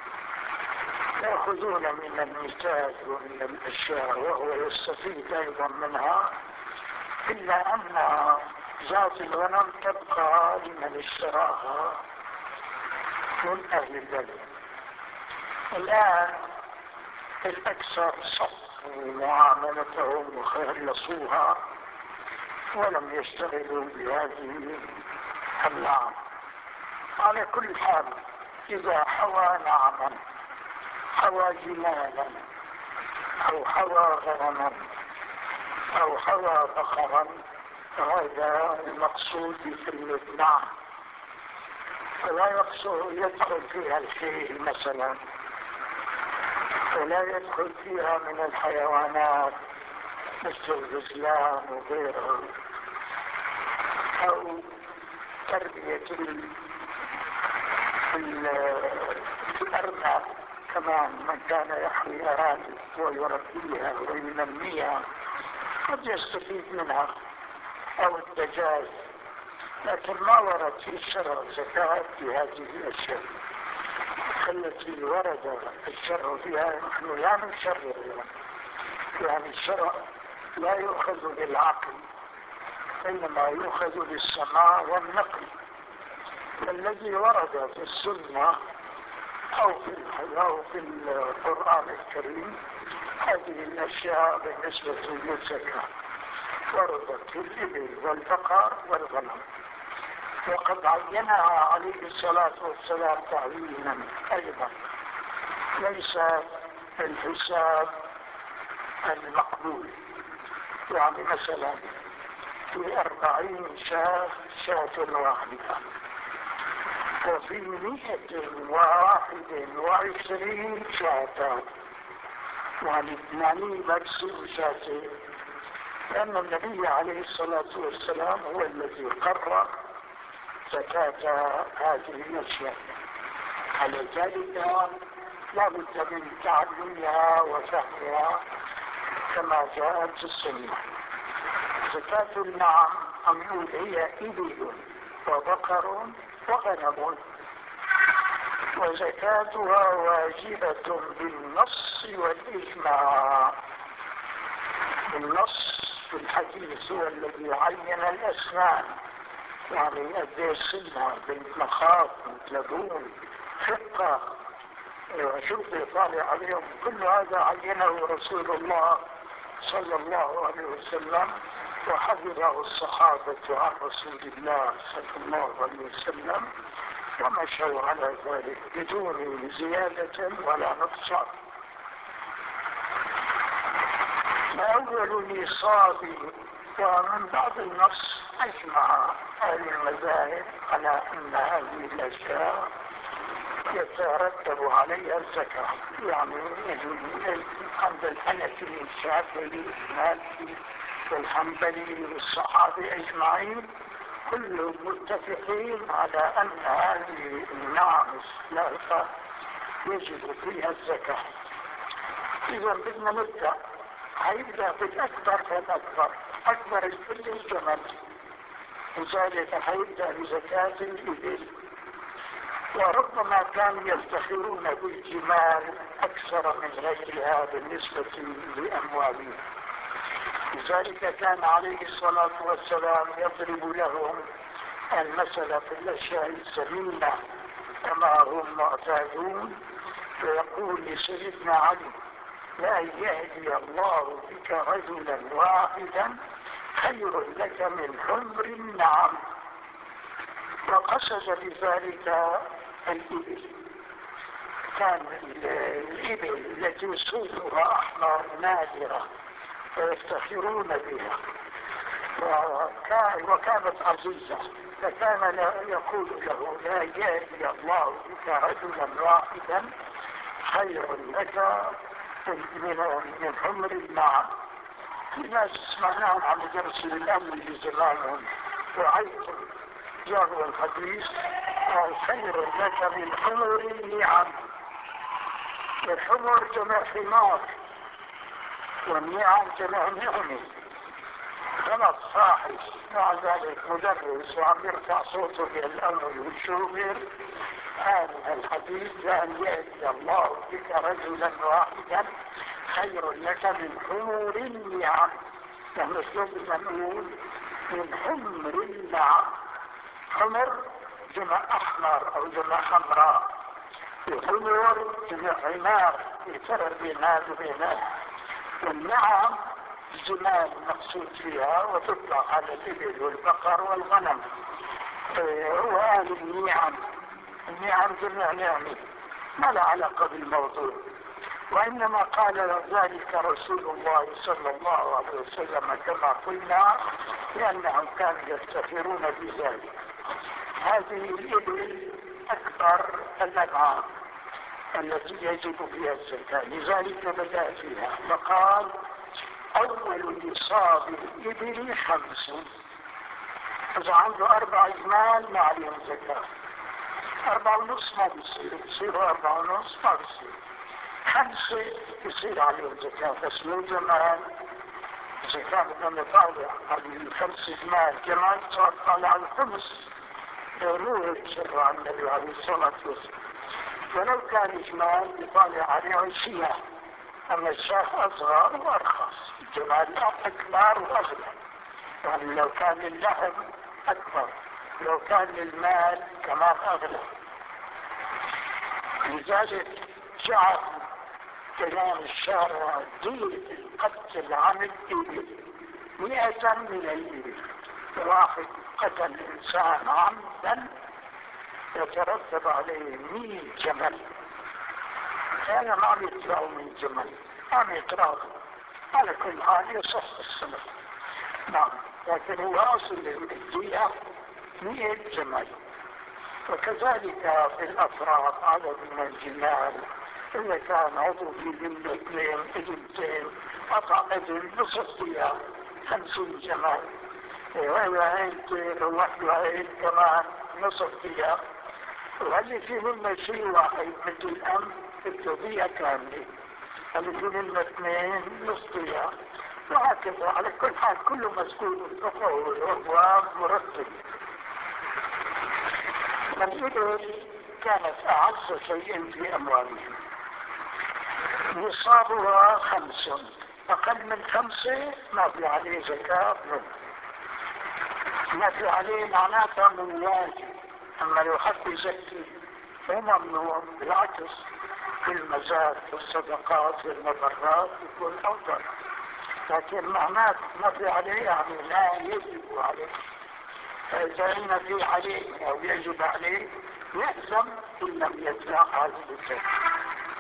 يأخذون من النتاج ومن الأشياء وهو يستفيد أيضا منها، إلا أن ذات الغنم تبقى لمن اشتراها من أهل البلد. الآن الأكثر صفوا معاملتهم وخلصوها ولم يشتغلوا بهذه النعم. على كل حال إذا حوى نعما، حوى جمالا أو حوى غنما أو حوى بقرا، هذا المقصود بكلمة نعم. ولا يدخل فيها الفيل مثلا، ولا يدخل فيها من الحيوانات مثل الغزلان وغيرها، أو تربية الأرنب كمان، من كان يحوي أرانب ويربيها وينميها قد يستفيد منها، أو الدجاج. لكن ما ورد في الشرع زكاة في هذه الأشياء التي ورد الشرع فيها. نحن لا نشرع، يعني الشرع لا يؤخذ بالعقل، إنما يؤخذ بالسماع والنقل. الذي ورد في السنة أو في القرآن الكريم هذه الأشياء بالنسبة للزكاة وردت في الإبل والبقر والغنم، وقد عينها عليه الصلاة والسلام تعيينا أيضا ليس الحساب المقبول. يعني مثلا في 40 شاة واحدة، وفي 121 شاة، يعني بكسر شاتين، لأن النبي عليه الصلاة والسلام هو الذي قرر زكاة هذه الأشياء. على ذلك لا بد من تعلمها وفهمها كما جاءت في السنة. زكاة النعم أقول هي إبل وبقر وغنم، وزكاتها واجبة بالنص والإجماع. النص في الحديث هو الذي عين الأسنان، يعني قد سنة بنت مخاض بنت لبون حقة شوف يطالع عليهم، كل هذا عينه رسول الله صلى الله عليه وسلم، وحفظه الصحابة عن رسول الله صلى الله عليه وسلم، ومشوا على ذلك بدون زيادة ولا نقصان. فأول نصاب، ومن بعض النص أجمع أهل المذاهب على أن هذه الأشياء يترتب عليها الزكاة، يعني عند الحنفي الشافعي المالكي والحنبلي والصحابة أجمعين كلهم متفقين على أن هذه النعم الثلاثة يجب فيها الزكاة. إذا بدنا نبدأ، هيبدأ بالأكبر فالأكبر، أكبر الكل الجمل، لذلك هيبدأ بزكاة الإبل. وربما كانوا يفتخرون بالجمال أكثر من غيرها بالنسبة لأموالهم، لذلك كان عليه الصلاة والسلام يضرب لهم المثل في الأشياء الثمينة كما هم معتادون، ويقول لسيدنا علي: لأن يهدي الله بك رجلا واحدا خير لك من حمر النعم. وقصد بذلك الإبل. كان الإبل التي صوفها أحمر نادرة ويفتخرون بها، وكانت عزيزة، فكان يقول له: لا يهدي الله بك رجلا واحدا خير لك من حمر النعم. في ناس سمعناهم عن درس الأمن بزمانهم وعيت جاءوا الحديث خير لك من حمر النعم. الحمر جمع حمار والنعم جمع نعمة. غلط صاحب مع ذلك مدرس وعم يرفع صوته للأمر والشوبر هذا الحديث: لأن يهدي الله بك رجلا واحدا خير لك من حمر النعم. نحن بدنا نقول من حمر النعم. حمر جمع أحمر أو جمع حمراء، وحمر جمع حمار، يفرق بين هذا وبين هذا. والنعم الجمال مقصود فيها وتطلق على الإبل والبقر والغنم. هو قال النعم جمع نعمة، ما لا علاقة بالموضوع، وإنما قال ذلك رسول الله صلى الله عليه وسلم كما قلنا لأنهم كانوا يفتخرون بذلك. هذه الإبل أكبر الأنعام التي يجب فيها الزكاة، لذلك بدأ فيها فقال: أول نصاب الإبل 5. إذا عنده 4 جمال ما عليهم زكاة. 4.5 ما بيصيروا 4.5 ما بيصير. 5 بيصير عليهم زكاة، بس مو جمال. زكاة بدنا نطالع على 5 جمال، جمال صار طالع على الخمس، مو شرع عن النبي عليه الصلاة والسلام. ولو كان جمال يطالع عليه شياه، أما الشاه أصغر وأرخص، الجمال أكبر وأغلى. يعني لو كان اللحم أكبر، لو كان المال كمان أغلى. لذلك جعل كلام الشارع دين القتل عن الإبل 100 من الإبل. واحد قتل إنسان عمدا يترتب عليه 100 جمل. هذا ما بيطلعوا من جمل، ما بيطلعوا. على كل حال يصح السنة، نعم، لكن هو أصل الدية 100 جمل. وكذلك في الأفراد عدد من الجمال إذا كان عضو في ذمة 2 إذنتين قطع إذن نصف دية 50 جمال، وإذا عينتين وواحد عين كمان نصف دية، وهذه في ذمة شيء واحد مثل الأمن الدية كاملة، هذه في ذمة 2 نصف دية، وهكذا. على كل حال كله مسؤول التطور والأبواب مرتب. الإبل كانت أعز شيء في أموالهم، نصابها 5، أقل من 5 ما في عليه زكاة، ما في عليه معناتها من واجب. أما لو حد يزكي هو ممنوع، بالعكس في المزاد والصدقات والمبرات يكون أفضل، لكن معناته ما في عليه يعني لا يجب عليه. فإذا إن في عليه أو يجب عليه يأثم إن لم يدفع هذه الزكاة.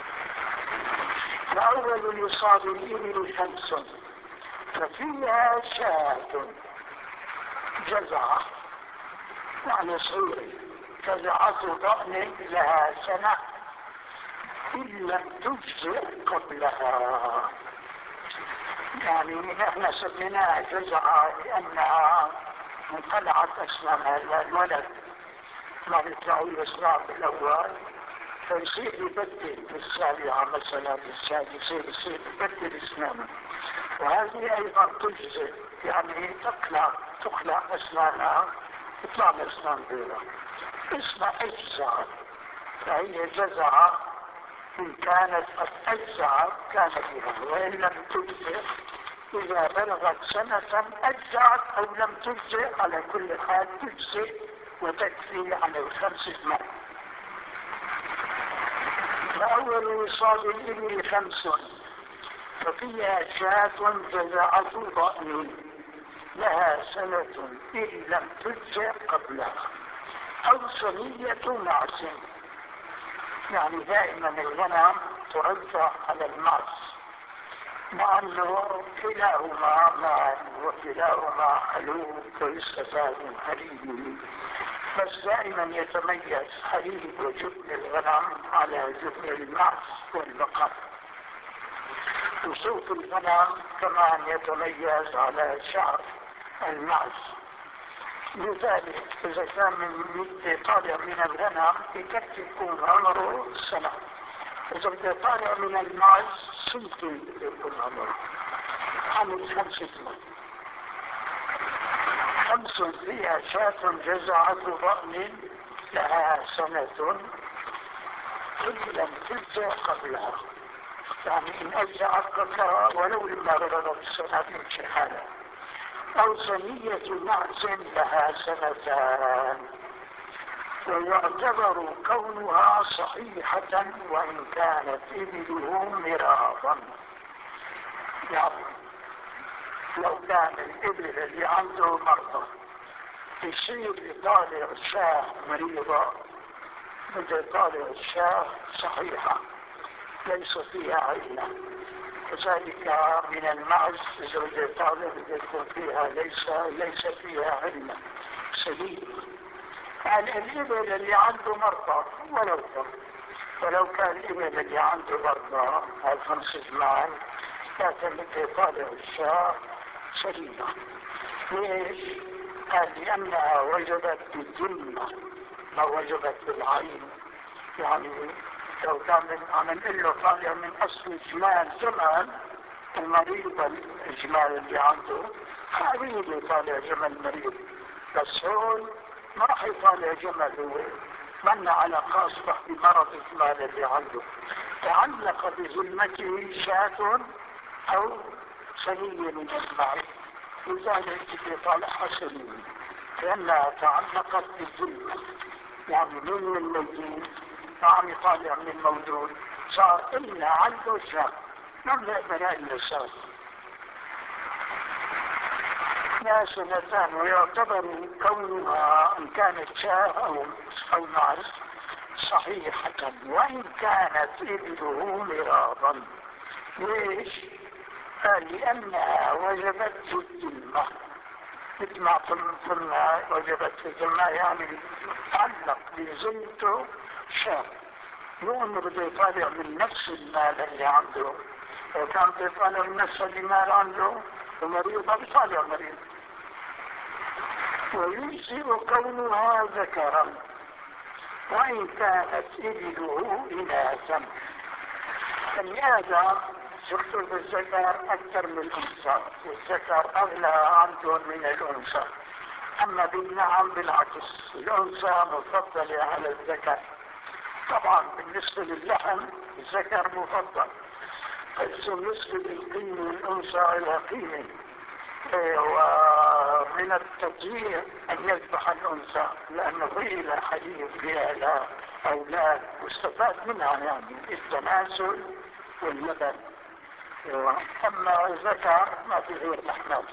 فأول نصاب الإبل 5، ففيها شاة جزعة يعني صغيرة، جزعة ضأن لها سنة إن لم تجزئ قبلها. يعني نحن سميناها جزعة لأنها انقلعت أسنانها، الولد ما بيطلعوا الأسنان بالأول، فيصير يبدل بالسابعة مثلا بالسادسة، يصير يبدل أسنانه، وهذه أيضا تجزئ، يعني تخلع أسنانها يطلع الأسنان بيضاء، اسمها أجزعة. فهي جزعة إن كانت قد أجزعت كان فيها، وإن لم تجزئ إذا بلغت سنة أجزعت أو لم تجزئ، على كل حال تجزئ وتكفي على 5 مال. فأول نصاب الإبل 5، ففيها شاة جزعة ضأن لها سنة إن لم تجزئ قبلها، أو سنية معز. يعني دائما الغنم ترجع على المعز، مع أنه كلاهما مال وكلاهما حلوب ويستفاد من حليبه، بس دائما يتميز حليب وجبن الغنم على جبن المعز والبقر، وصوت الغنم كمان يتميز على شعر المعز. لذلك إذا كان من طالع من الغنم يكفي يكون عمره 1 سنة، إذا بده طالع من المعز 2 سنين يكون عمره، عمر 5 سنين. 5 فيها شاة جزعة ضأن لها سنة إن لم تجزئ قبلها، يعني إن أجزعت قبلها ولو لما بلغت السنة يمشي حالها، أو سنية معز لها 2 سنين. ويعتبر كونها صحيحة وإن كانت إبله مرارا. يعني لو كان الإبل اللي عنده مرضى يصير يطالع الشاه مريضة، بده يطالع الشاه صحيحة ليس فيها علة، كذلك من المعز إذا بده يطالع بده يكون فيها ليس فيها علة سليم. يعني الإبل اللي عنده مرضى ولو كان الإبل اللي عنده مرضى هاي 5 جمال، لكن بده يطالع الشاه سليمة. ليش؟ قال لأنها وجبت بالذمة ما وجبت بالعين. يعني لو كان عم نقول له طالع من أصل جمال المريض، الجمال اللي عنده خارج يطالع جمل مريض، بس هون ما راح يطالع جمل، هو من على خاصة بمرض الجمال اللي عنده، تعلق بذمته شاة أو سنية من المال، لذلك يطالعها سنية لأنها تعلقت بالذمة. يعني من الموجود ما عم يطالع من الموجود، صار إلا عنده شاة ما بنقدر إلا شاة لا 2 سنين. ويعتبر كونها إن كانت شاة أو معز صحيحة وإن كانت إبله مرارا. ليش؟ قال لأنها وجبت في الذمة، مثل ما قلنا وجبت في الذمة، يعني تعلق بذمته شاة مو انه بده يطالع من نفس المال اللي عنده. لو كان بده يطالع من نفس المال عنده ومريض ما بيطالع مريض. ويجزئ كونها ذكرا وإن كانت إبله إناثا. بني آدم يخطر بالذكر أكثر من الأنثى، والذكر أغلى عندهم من الأنثى. أما بالنعم بالعكس، الأنثى مفضلة على الذكر. طبعا بالنسبة للحم الذكر مفضل، بس بالنسبة للقيمة الأنثى لها قيمة. ومن التطيير أن يذبح الأنثى لأنه هي لها حليب، فيها لها أولاد، واستفاد منها يعني التناسل واللبن. أما الذكر ما في غير لحماته.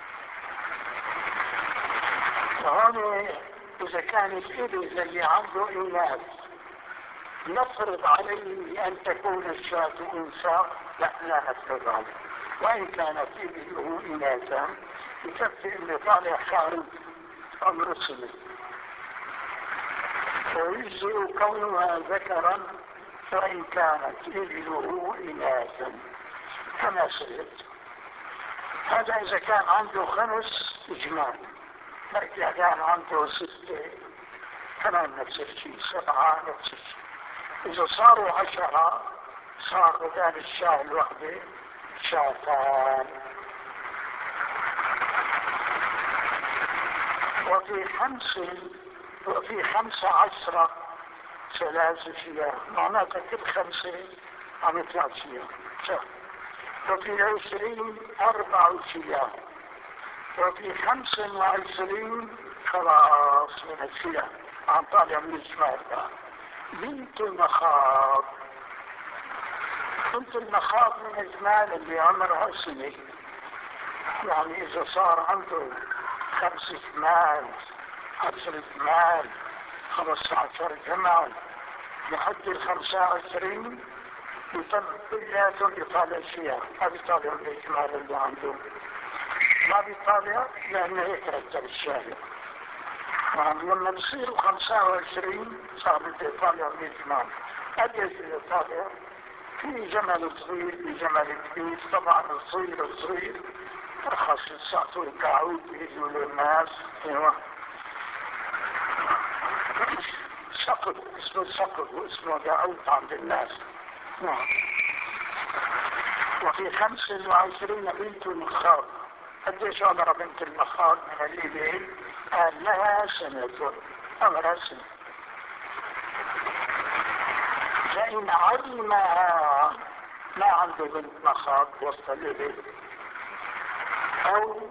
فهون إذا كان الإبل اللي عنده إناث نفرض عليه أن تكون الشاة أنثى، لا نفرض عليه. وإن كانت إبله إناثا يكفي أن يطالع خارج أمر السنة. ويجزئ كونها ذكرا وإن كانت إبله إناثا كما سيد. هذا إذا كان عنده 5 إجمال. إذا كان عنده 6 كمان نفس الشيء، 7 نفس الشيء. إذا صاروا 10 صار بدال الشاة الوحدة شاتان. وفي 15 3 شياه، معناتها كل 5 عم يطلع شياه. وفي 20 4 شياه. وفي 25 خلاص من الشياه عم طالع من الشمال. بنت المخاض. بنت المخاض من الجمال اللي عمرها سنة. يعني إذا صار عنده 5 جمال 10 جمال 15 جمال لحد 25 يتم كلياتهم يطالع فيها. ما بيطالع من الجمال اللي عنده، ما بيطالع لأنه هيك رتب الشارع. لما بصيروا 25 صار بده يطالع من الجمال. قديش بده يطالع؟ في جمل صغير في جمل كبير. طبعا الصغير رخص يساعدوا القاعود بيجوا للناس. سقط، اسمه سقط واسمه قاعود عند الناس. وفي 25 بنت المخاض. قديش عمر بنت المخاض من الإبل؟ قال لها 1 سنة، عمرها 1 سنة. فإن علمها ما عنده بنت مخاض وسط الإبل، أو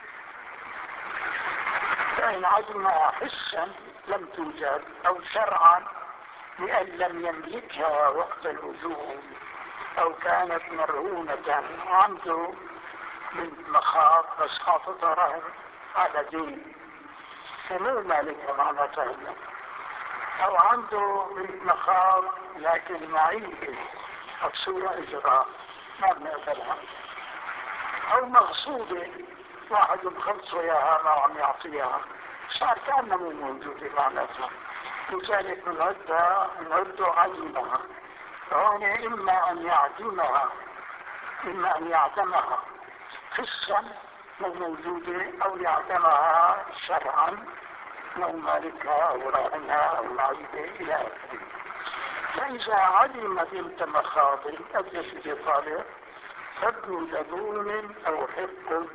فإن علمها حسا لم توجد، أو شرعا لأن لم يملكها وقت الوجود، أو كانت مرهونة عنده بنت مخاض بس حافظها رهن على دين فمو مالكها معناتها، أو عنده بنت مخاض لكن معيبة مقصورة إجراء ما بنقبلها، أو مغصوبة واحد مخلصه إياها ما عم يعطيها صار كأنه مو موجودة معناتها. لذلك نعده عدمها. هون إما أن يعدمها إما أن يعدمها حسا لو موجودة، أو يعدمها شرعا لو مالكها أو راهنها أو معيبة إلى آخره. فإذا علم بنت مخاض قديش بده طالع؟ فابن لبون أو حق،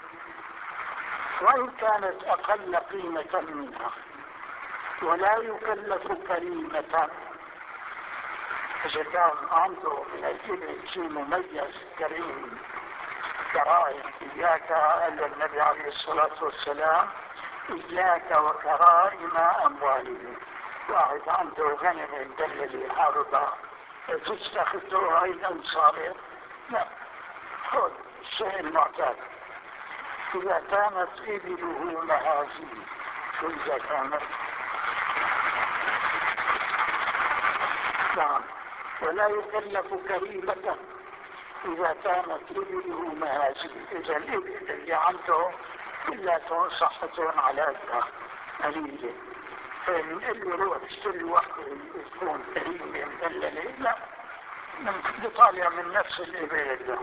وإن كانت أقل قيمة منها ولا يكلف كريمة. إذا كان عنده من الإبل شيء مميز كريم كرائم، إياك قال النبي عليه الصلاة والسلام إياك وكرائم أموالهم. واحد عنده غنم مدلل عارضة تستخدمه أيضا صالح؟ لا، خذ الشيء المعتاد. إذا كانت إبله مهازيل، شو إذا كانت؟ نعم. ولا يكلف كريمة إذا كانت إبله مهازيل. إذا الإبل اللي عنده كلها صحتهم على قدها قليلة، اللي يروح يشتري واحدة يكون كريمة مدللة، لا، بطالع من نفس الإبل.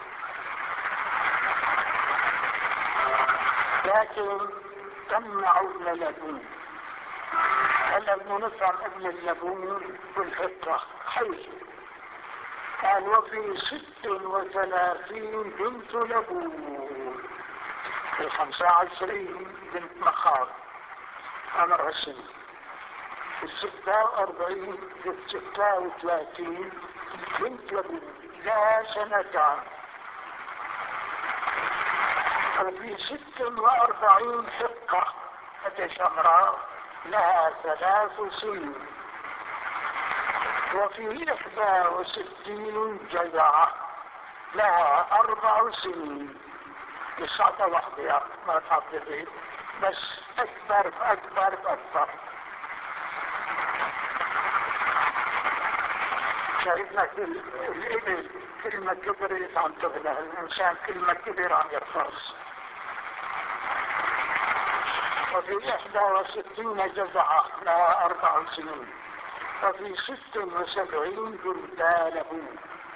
لكن تمنع ابن اللبون. هلا بدنا نفهم ابن اللبون بالفطرة حيث قال وفي 36 بنت لبون، في 25 بنت مخاض عمرها سنة، في 46 في 36 بنت لبون لها سنتان، وفي 46 حقة شمراء لها 3 سنين، وفي 61 جذعة لها 4 سنين. الساعة واحدة ما تحددين، بس أكبر أكبر أكبر. شايفنا الإبل كل ما كبرت عم تغلى، الإنسان كل ما كبر عم يرخص. وفي 61 جذعة لها 4 سنين، وفي 76 بنت لبون.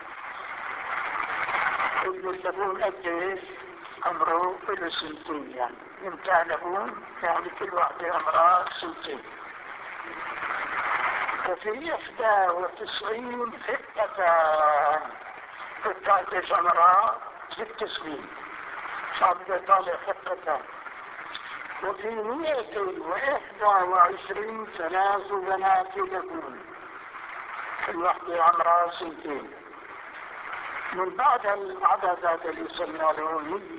ابن اللبون قد ايش؟ عمره له 2 سنين، يعني بنت لبون يعني كل واحدة عمرها 2 سنين. وفي 91 حقتان، حقتان عمرها 6 سنين، صار طالع حقتان. وفي 121 3 بنات لبون، الوحدة عمرها 2 سنين. من بعد العدد هذا اللي وصلنا له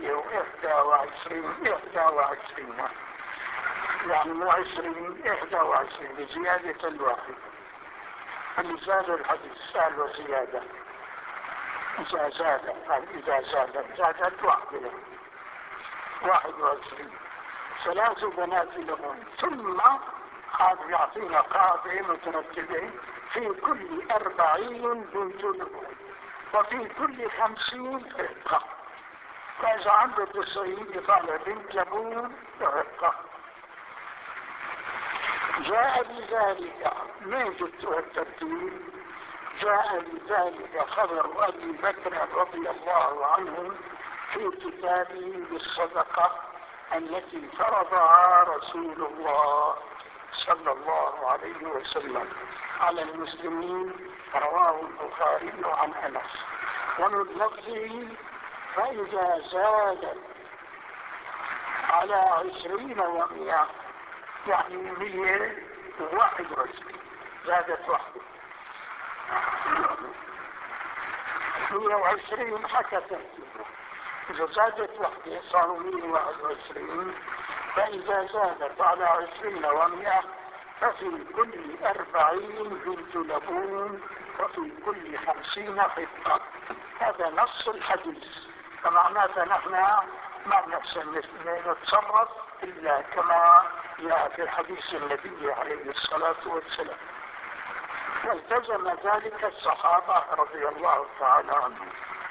121 يعني مو 20 21 بزيادة الواحد. اللي زاد الحديث سال وزيادة، إذا زادت واحدة 21 3 بنات لبون. ثم هذا يعطينا قاعدة مترتبة في كل 40 بنت لبون، وفي كل 50 رقة. فإذا عنده 90 يطالع بنت لبون ورقة. جاء بذلك ما جبته الترتيب، جاء بذلك خبر أبي بكر رضي الله عنه في كتابه بالصدقة التي فرضها رسول الله صلى الله عليه وسلم على المسلمين، رواه البخاري عن أنس. ومن لفظه فإذا زادت على 20 و100 يعني 121 زادت واحدة 120 حكى ترتيبه. إذا زادت واحدة صاروا 121. فإذا زادت على 20 و100 ففي كل 40 بنت لبون، وفي كل 50 حقة. هذا نص الحديث. فمعناته نحن ما نتصرف إلا كما جاء في حديث النبي عليه الصلاة والسلام، والتزم ذلك الصحابة رضي الله تعالى عنهم.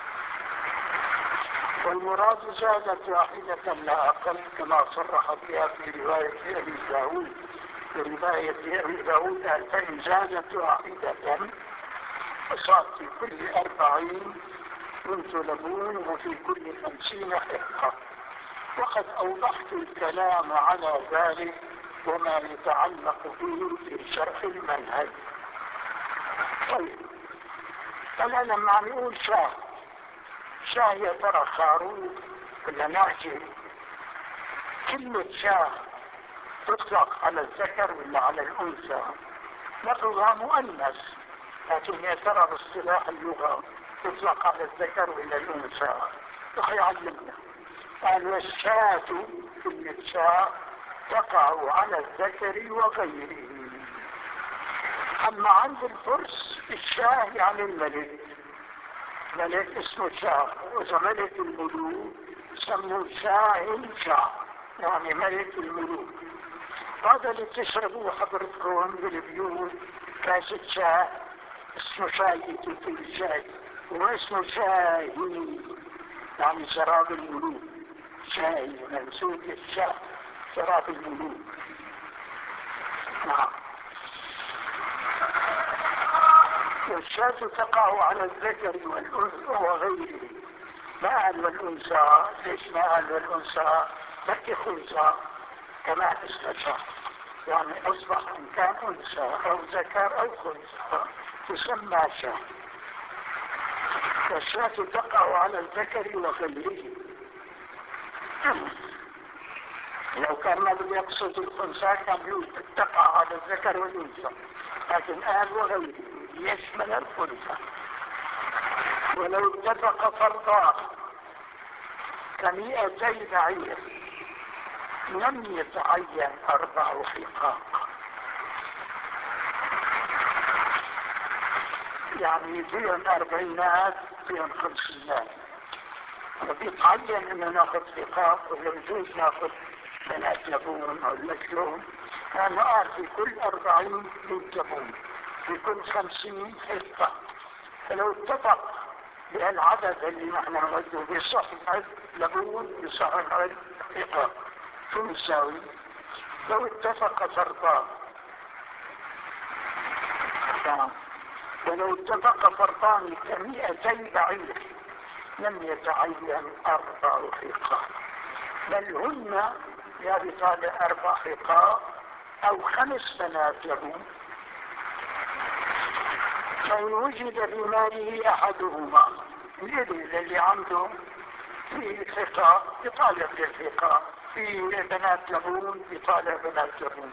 والمراد زادت واحدة لا أقل كما صرح بها في رواية أبي داود. في رواية أبي داود قال فإن زادت واحدة فصار في كل 40 بنت لبون، وفي كل 50 حقة. وقد أوضحت الكلام على ذلك وما يتعلق به في شرح المنهج. طيب الآن لما نقول شاه يا ترى خروف ولا نعجة؟ كلمة شاه تطلق على الذكر ولا على الأنثى؟ لفظها مؤنث، لكن يا ترى باصطلاح اللغة تطلق على الذكر ولا الأنثى؟ رح يعلمنا. قال والشاة كلمة شاه تقع على الذكر وغيره. أما عند الفرس الشاه يعني الملك، ملك اسمه شاه، وإذا ملك الملوك سموه شاه يعني ملك الملوك. هذا اللي تشربوه حضرتكم بالبيوت كاسة شاه اسمه شاي في الشاي، واسمه شاي يعني شراب الملوك، شاي منسوب للشاه شراب الملوك. نعم. والشاة تقع على الذكر والأنثى وغيره. ما قال والأنثى، ليش ما قال والأنثى؟ بكي خنثى كما استشار، يعني أصبح إن كان أنثى أو ذكر أو خنثى تسمى شاة. والشاة تقع على الذكر وغيره. لو كان ما بده يقصد الخنثى كان يقول تقع على الذكر والأنثى، لكن قال وغيره يشمل الخنثى. ولو اتفق فرضان ك200 بعير لم يتعين 4 حقاق. يعني فيهم 40 فيهم 50، فبيتعين انه ناخذ حقاق، ولا بجوز ناخذ بنات لبون او لجلون. لانه قال في كل 40 بنت لبون، في كل 50 حقاق. فلو اتفق بهالعدد اللي نحن نوده بصحة لبون بصحة حقاق، شو نساوي؟ لو اتفق فرضان، ولو اتفق فرضان ك200 بعير لم يتعين 4 حقاق، بل هن يا بطالة 4 حقاق أو 5 بنات لبون. فإن وجد بماله أحدهما، الإبل اللي عنده في حقاق يطالب للحقاق، في بنات لبون يطالب بنات لبون.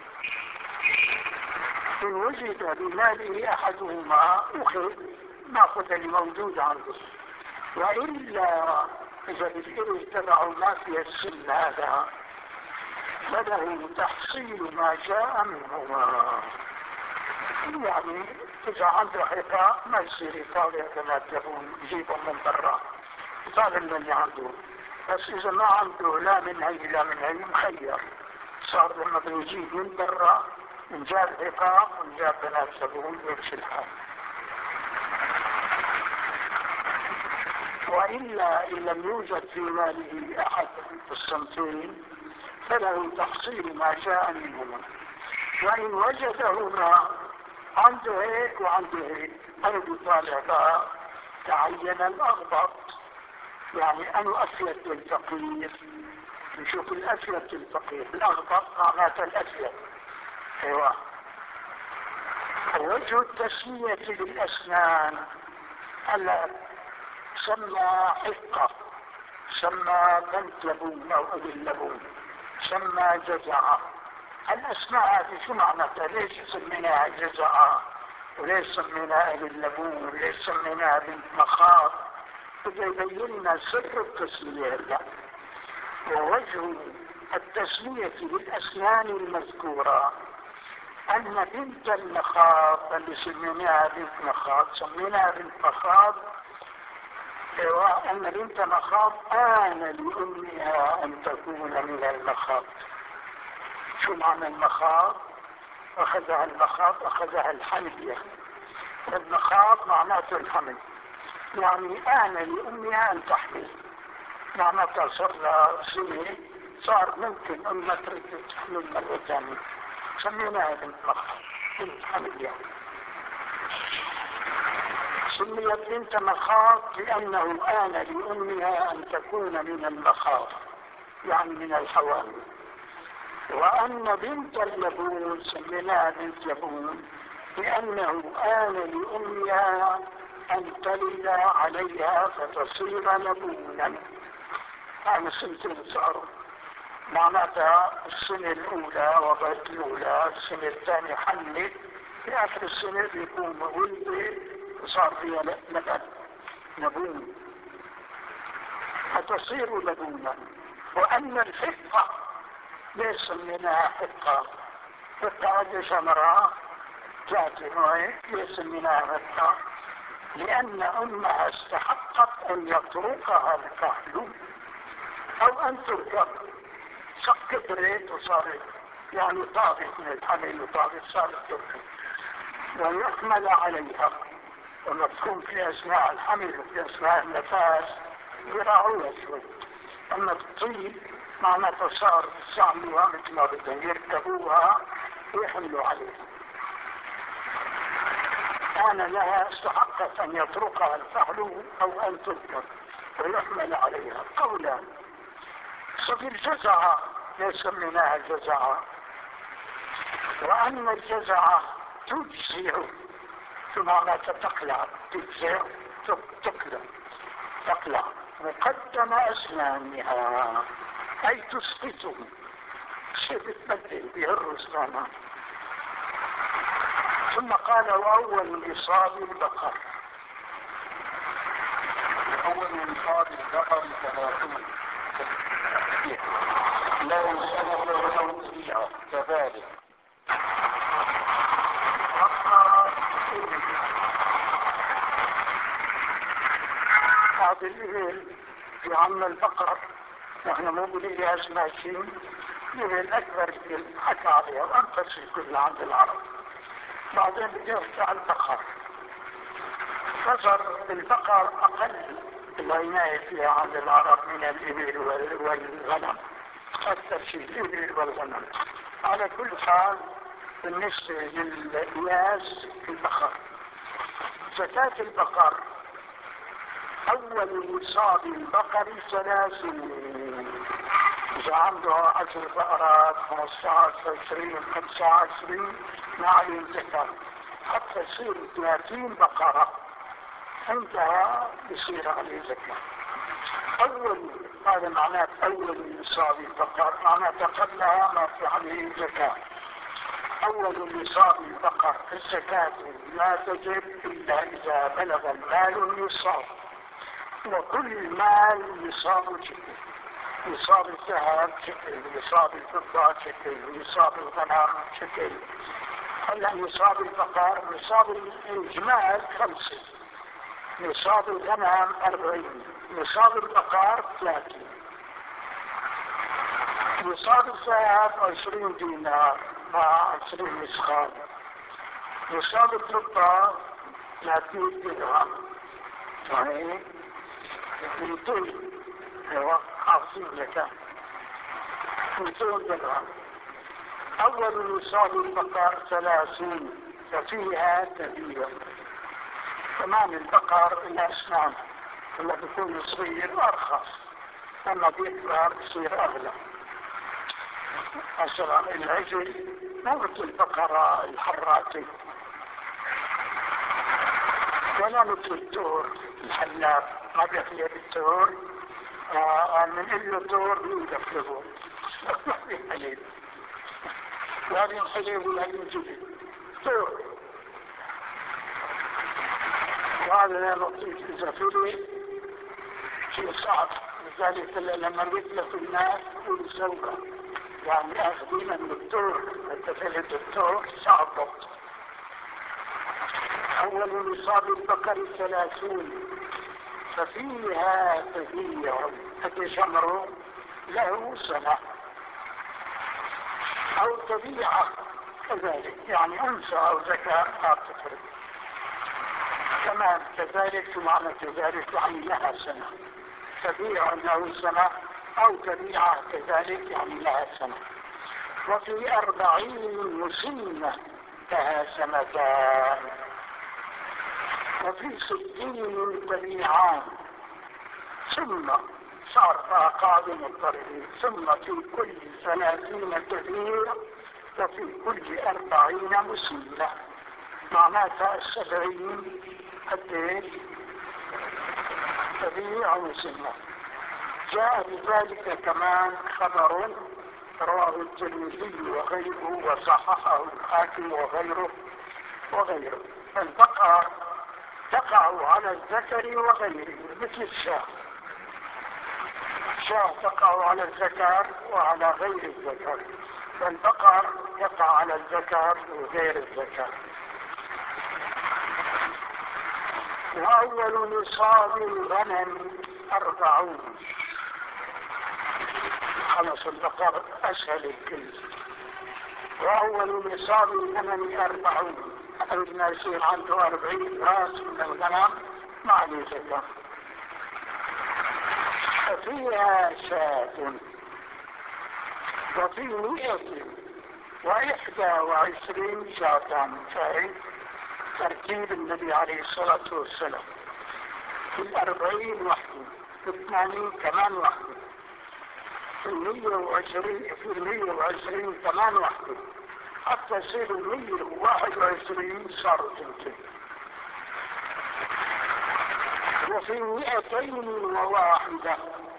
إن وجد بماله أحدهما أخذ، ناخذ اللي موجود عنده. وإلا إذا بالإبل تبعه ما فيها السن هذا فله تحصيل ما جاء منهما. يعني إذا عنده حقاق ما يصير يطالع بنات لبون يجيبهم من برا، يطالع من اللي عنده. بس إذا ما عنده لا من هي لا من هي مخير، صار لما بده يجيب من برا إن جاب حقاق وإن جاب بنات لبون يمشي الحال. وإلا إن لم يوجد في ماله أحد الصنفين فله تحصيل ما جاء منهما. وإن وجدهما عنده هيك وعنده هيك، أنا بطالع بقى تعين الأغبط. يعني أنا أفيد للفقير، نشوف الأفيد للفقير. الأغبط معناته الأفيد. أيوة. وجه التسمية للأسنان، هلا سمى حقة، سمى بنت لبون أو ابن لبون، سمى جزعة. الأسماء هذه شو معناتها؟ ليش سميناها جزعة؟ وليش سميناها ابن لبون؟ وليش سميناها بنت مخاض؟ بده يبين لنا سر التسمية. لا، ووجه التسمية للأسنان المذكورة أن بنت المخاض اللي سميناها بنت مخاض، سميناها بنت مخاض، أن بنت مخاض آن لأمها أن تكون من المخاض. شو معنى المخاض؟ أخذها المخاض، أخذها الحمية. المخاض معناته الحمل، يعني آن لأمها أن تحمل، معناتها صار لها سنة، صار ممكن أمها تريد تحمل مرة ثانية، سميناها بنت مخاض، بنت حمية. سميت بنت مخاض لأنه آن لأمها أن تكون من المخاض، يعني من الحوامل. وأن بنت اللبون سميناها بنت لبون لأنه آن لأمها أن تلد عليها فتصير لبونا. يعني سنتين صاروا، معناتها السنة الأولى وضعت الأولى، السنة الثانية حملت، في آخر السنة بيكون ولدت وصار فيها لبن لبون، فتصير لبونا. وأن الحقة ليش سميناها حقة؟ حقة عندها شمرة 3 ليش سميناها حقة؟ لأن أمها استحقت أن يتركها الكحل أو أن تركب، كبرت وصارت يعني طابت من الحمل وطابت صارت تركب ويحمل عليها. ومفهوم في أثناء الحمل وفي أثناء النفاس يراعوها شوي. أما الطيب معناتها صار يستعملوها مثل ما بدهم يركبوها ويحملوا عليها. كان لها استحقت أن يتركها الفحل أو أن تركب ويحمل عليها قولا. ففي الجزعة ليس منها جزعة، وأن الجزعة تجزع بمعنى تقلع، تجزع تقلع مقدم أسنانها أي تسقطه، شيء بتبدل بيهر أسنانها. ثم قال وأول نصاب البقر، أول نصاب البقر 30 لو سنة أو سبيعة كذلك. هذه الإبل في عم البقر نحن مو بنقياس ماشيين، الإبل أكبر إبل حكى عليها وأنفس الكل عند العرب. بعدين بدي أحكي عن البقر. فصار البقر أقل العناية فيها عند العرب من الإبل والغنم، أكثر شيء الإبل والغنم. على كل حال بالنسبة للقياس البقر، زكاة البقر أول نصاب البقر 30. إذا عنده 10 بقرات 15 20 25 ما عليه زكاة، حتى يصير 30 بقرة عندها يصير عليه زكاة. هذا معناه أول نصاب البقر، معناه قبلها ما في عليه زكاة. أول نصاب البقر الزكاة لا تجب إلا إذا بلغ المال النصاب، وكل مال نصاب شكل، نصاب الذهب شكل، نصاب الفضة شكل، نصاب الغنم شكل. هلا نصاب البقر، نصاب الجمال 5، نصاب الغنم 40، نصاب البقر 30، نصاب الذهب 20 دينار مع 20 مسخال، نصاب الفضة 30 درهم، يعني 200 حاصل زكاة 200 درهم. أول نصاب البقر 30، ففيها كبيرة. كمان البقر الأسنان لما بيكون صغير أرخص، لما بيكبر يصير أغلى. مثلا العجل مو مثل البقرة الحراتي، ولا مثل التور الحلاب، ما بيخلي التور من إله تور يدخله حليب، لا ينحلب ولا ينجلب تور. وهذا لطيف إذا فيه شيء صعب، لذلك لما يتلف الناس يسوى يعني أخذين من الدكتور، التفلة الدكتور صعب ضبط. أول نصاب البقر 30، ففيها تبيع قد شمر له سنة أو تبيعة كذلك، يعني أنثى أو ذكر ما بتفرق. كمان كذلك معنى كذلك يعني لها سنة، تبيع له سنة أو تبيعة كذلك يعني لها سنة. وفي 40 مسنة لها سنتان، وفي 60 تبيعان، ثم صار قادم الطريق، ثم في كل 30 تبيع، وفي كل 40 مسنة، معناتها 70 قد تبيع مسنة. جاء بذلك كمان خبر رواه الترمذي وغيره وصححه الحاكم وغيره. البقر تقع على الذكر وغيره مثل الشاة، الشاة تقع على الذكر وعلى غير الذكر، والبقر يقع على الذكر وغير الذكر. وأول نصاب الغنم 40، خلص البقر أسهل الكل. وأول نصاب الغنم 40، عندما يصير عنده 40 راس من الغنم ما عليه زكاة. ففيها شاة وفي 121 شاة، فهي ترتيب النبي عليه الصلاة والسلام. في 40 وحده، في 80 كمان وحده، في 120 كمان وحده، حتى يصير 121 صاروا تنتين. وفي 201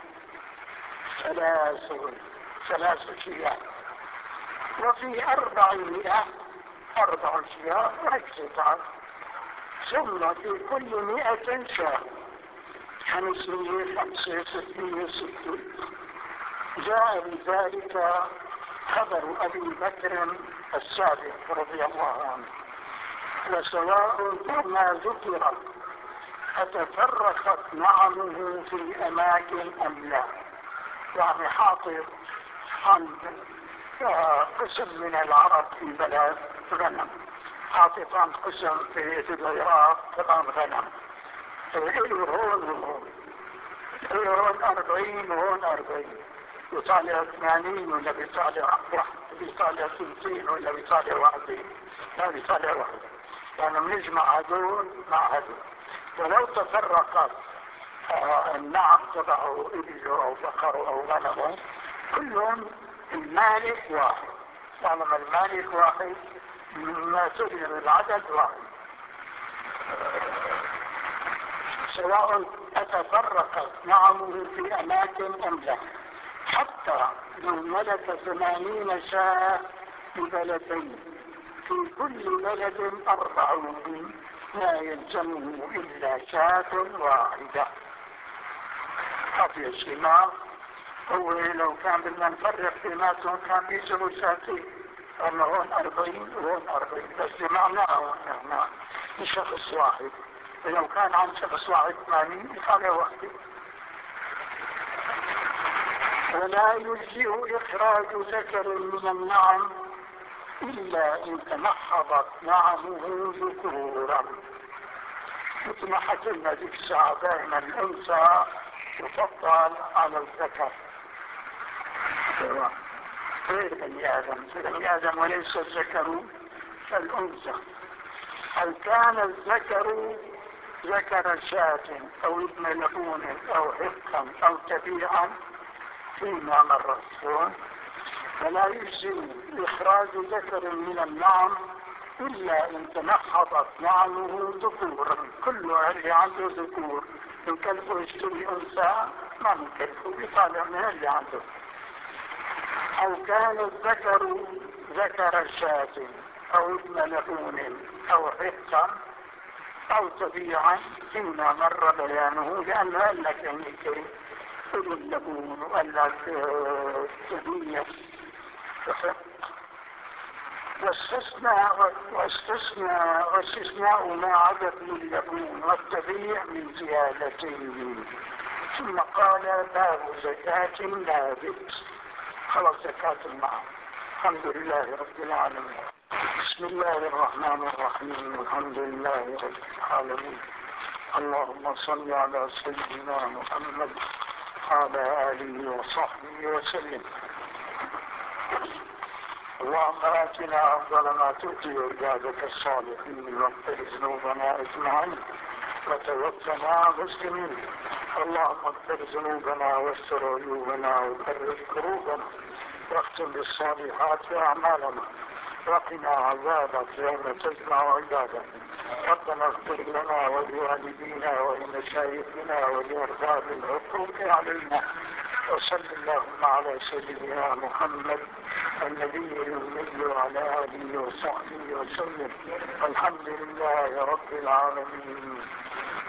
ثلاث شياه. وفي 400 4 شياه وقطع. ثم في كل 100 شاه 500 5 600 6. جاء بذلك خبر أبي بكر الصادق رضي الله عنه. وسواء كما ذكر أتفرقت نعمه في أماكن أم لا. يعني حاطب عن قسم من العرب في بلد غنم، حاطب عن قسم في العراق كمان غنم، هون 40 وهون 40، بيطالع 80 ولا بيطالع 1، بيطالع 200 ولا بيطالع 1، لا بيطالع 1. يعني بنجمع هدول مع هدول. ولو تفرقت النعم تبعه إبل أو بقر أو غنم، كلهم المالك واحد. طالما المالك واحد مما تظهر العدد واحد. سواء تفرقت نعمه في أماكن أم لا. حتى لو ملك 80 شاة في بلدين، في كل بلد 40 لا يلزمه إلا شاة واحدة. في الشمال هو لو كان بدنا نفرق بيناتهم كان بيجروا شاتين، أما هون 40 وهون 40، بس جمعناهم نحن لشخص واحد. لو كان عن شخص واحد 80 يطالع واحدة. ولا يجزئ إخراج ذكر من النعم إلا إن تمحضت نعمه ذكورا. مثل ما حكينا ذيك الساعة دائما الأنثى تفضل على الذكر غير بني آدم وليس الذكر كالأنثى. هل كان الذكر ذكر شاة أو ابن لبون أو حقا أو تبيعا فيما مر. فلا يجزي إخراج ذكر من النعم إلا إن تمحضت نعمه ذكورا. كل اللي عنده ذكور يكلفه يشتري أنثى ما يكلفه، يطالع من اللي عنده. أو كان الذكر ذكر شاة أو ابن لبون أو حقا أو تبيعا فيما مر بيانه، لأنه قال لك إنك ابن لبون وقال لك تبيع وحق. واستثناء ما عدد من اللبون والتبيع من زيادتين. ثم قال باب زكاة النابت. خلص زكاة المال. الحمد لله رب العالمين. بسم الله الرحمن الرحيم. الحمد لله رب العالمين. اللهم صل على سيدنا محمد وعلى آله وصحبه وسلم. اللهم آتنا أفضل ما تؤتي عبادك الصالحين واغفر ذنوبنا أجمعين وتوفنا مسلمين. اللهم اغفر ذنوبنا واستر عيوبنا وفرج كروبنا واختم بالصالحات أعمالنا وقنا عذابك يوم تجمع عبادك. ربنا اغفر لنا ولوالدينا ولمشايخنا ولأرباب الحقوق علينا. وصل اللهم على سيدنا محمد النبي الأمي وعلى آله وصحبه وسلم. الحمد لله رب العالمين.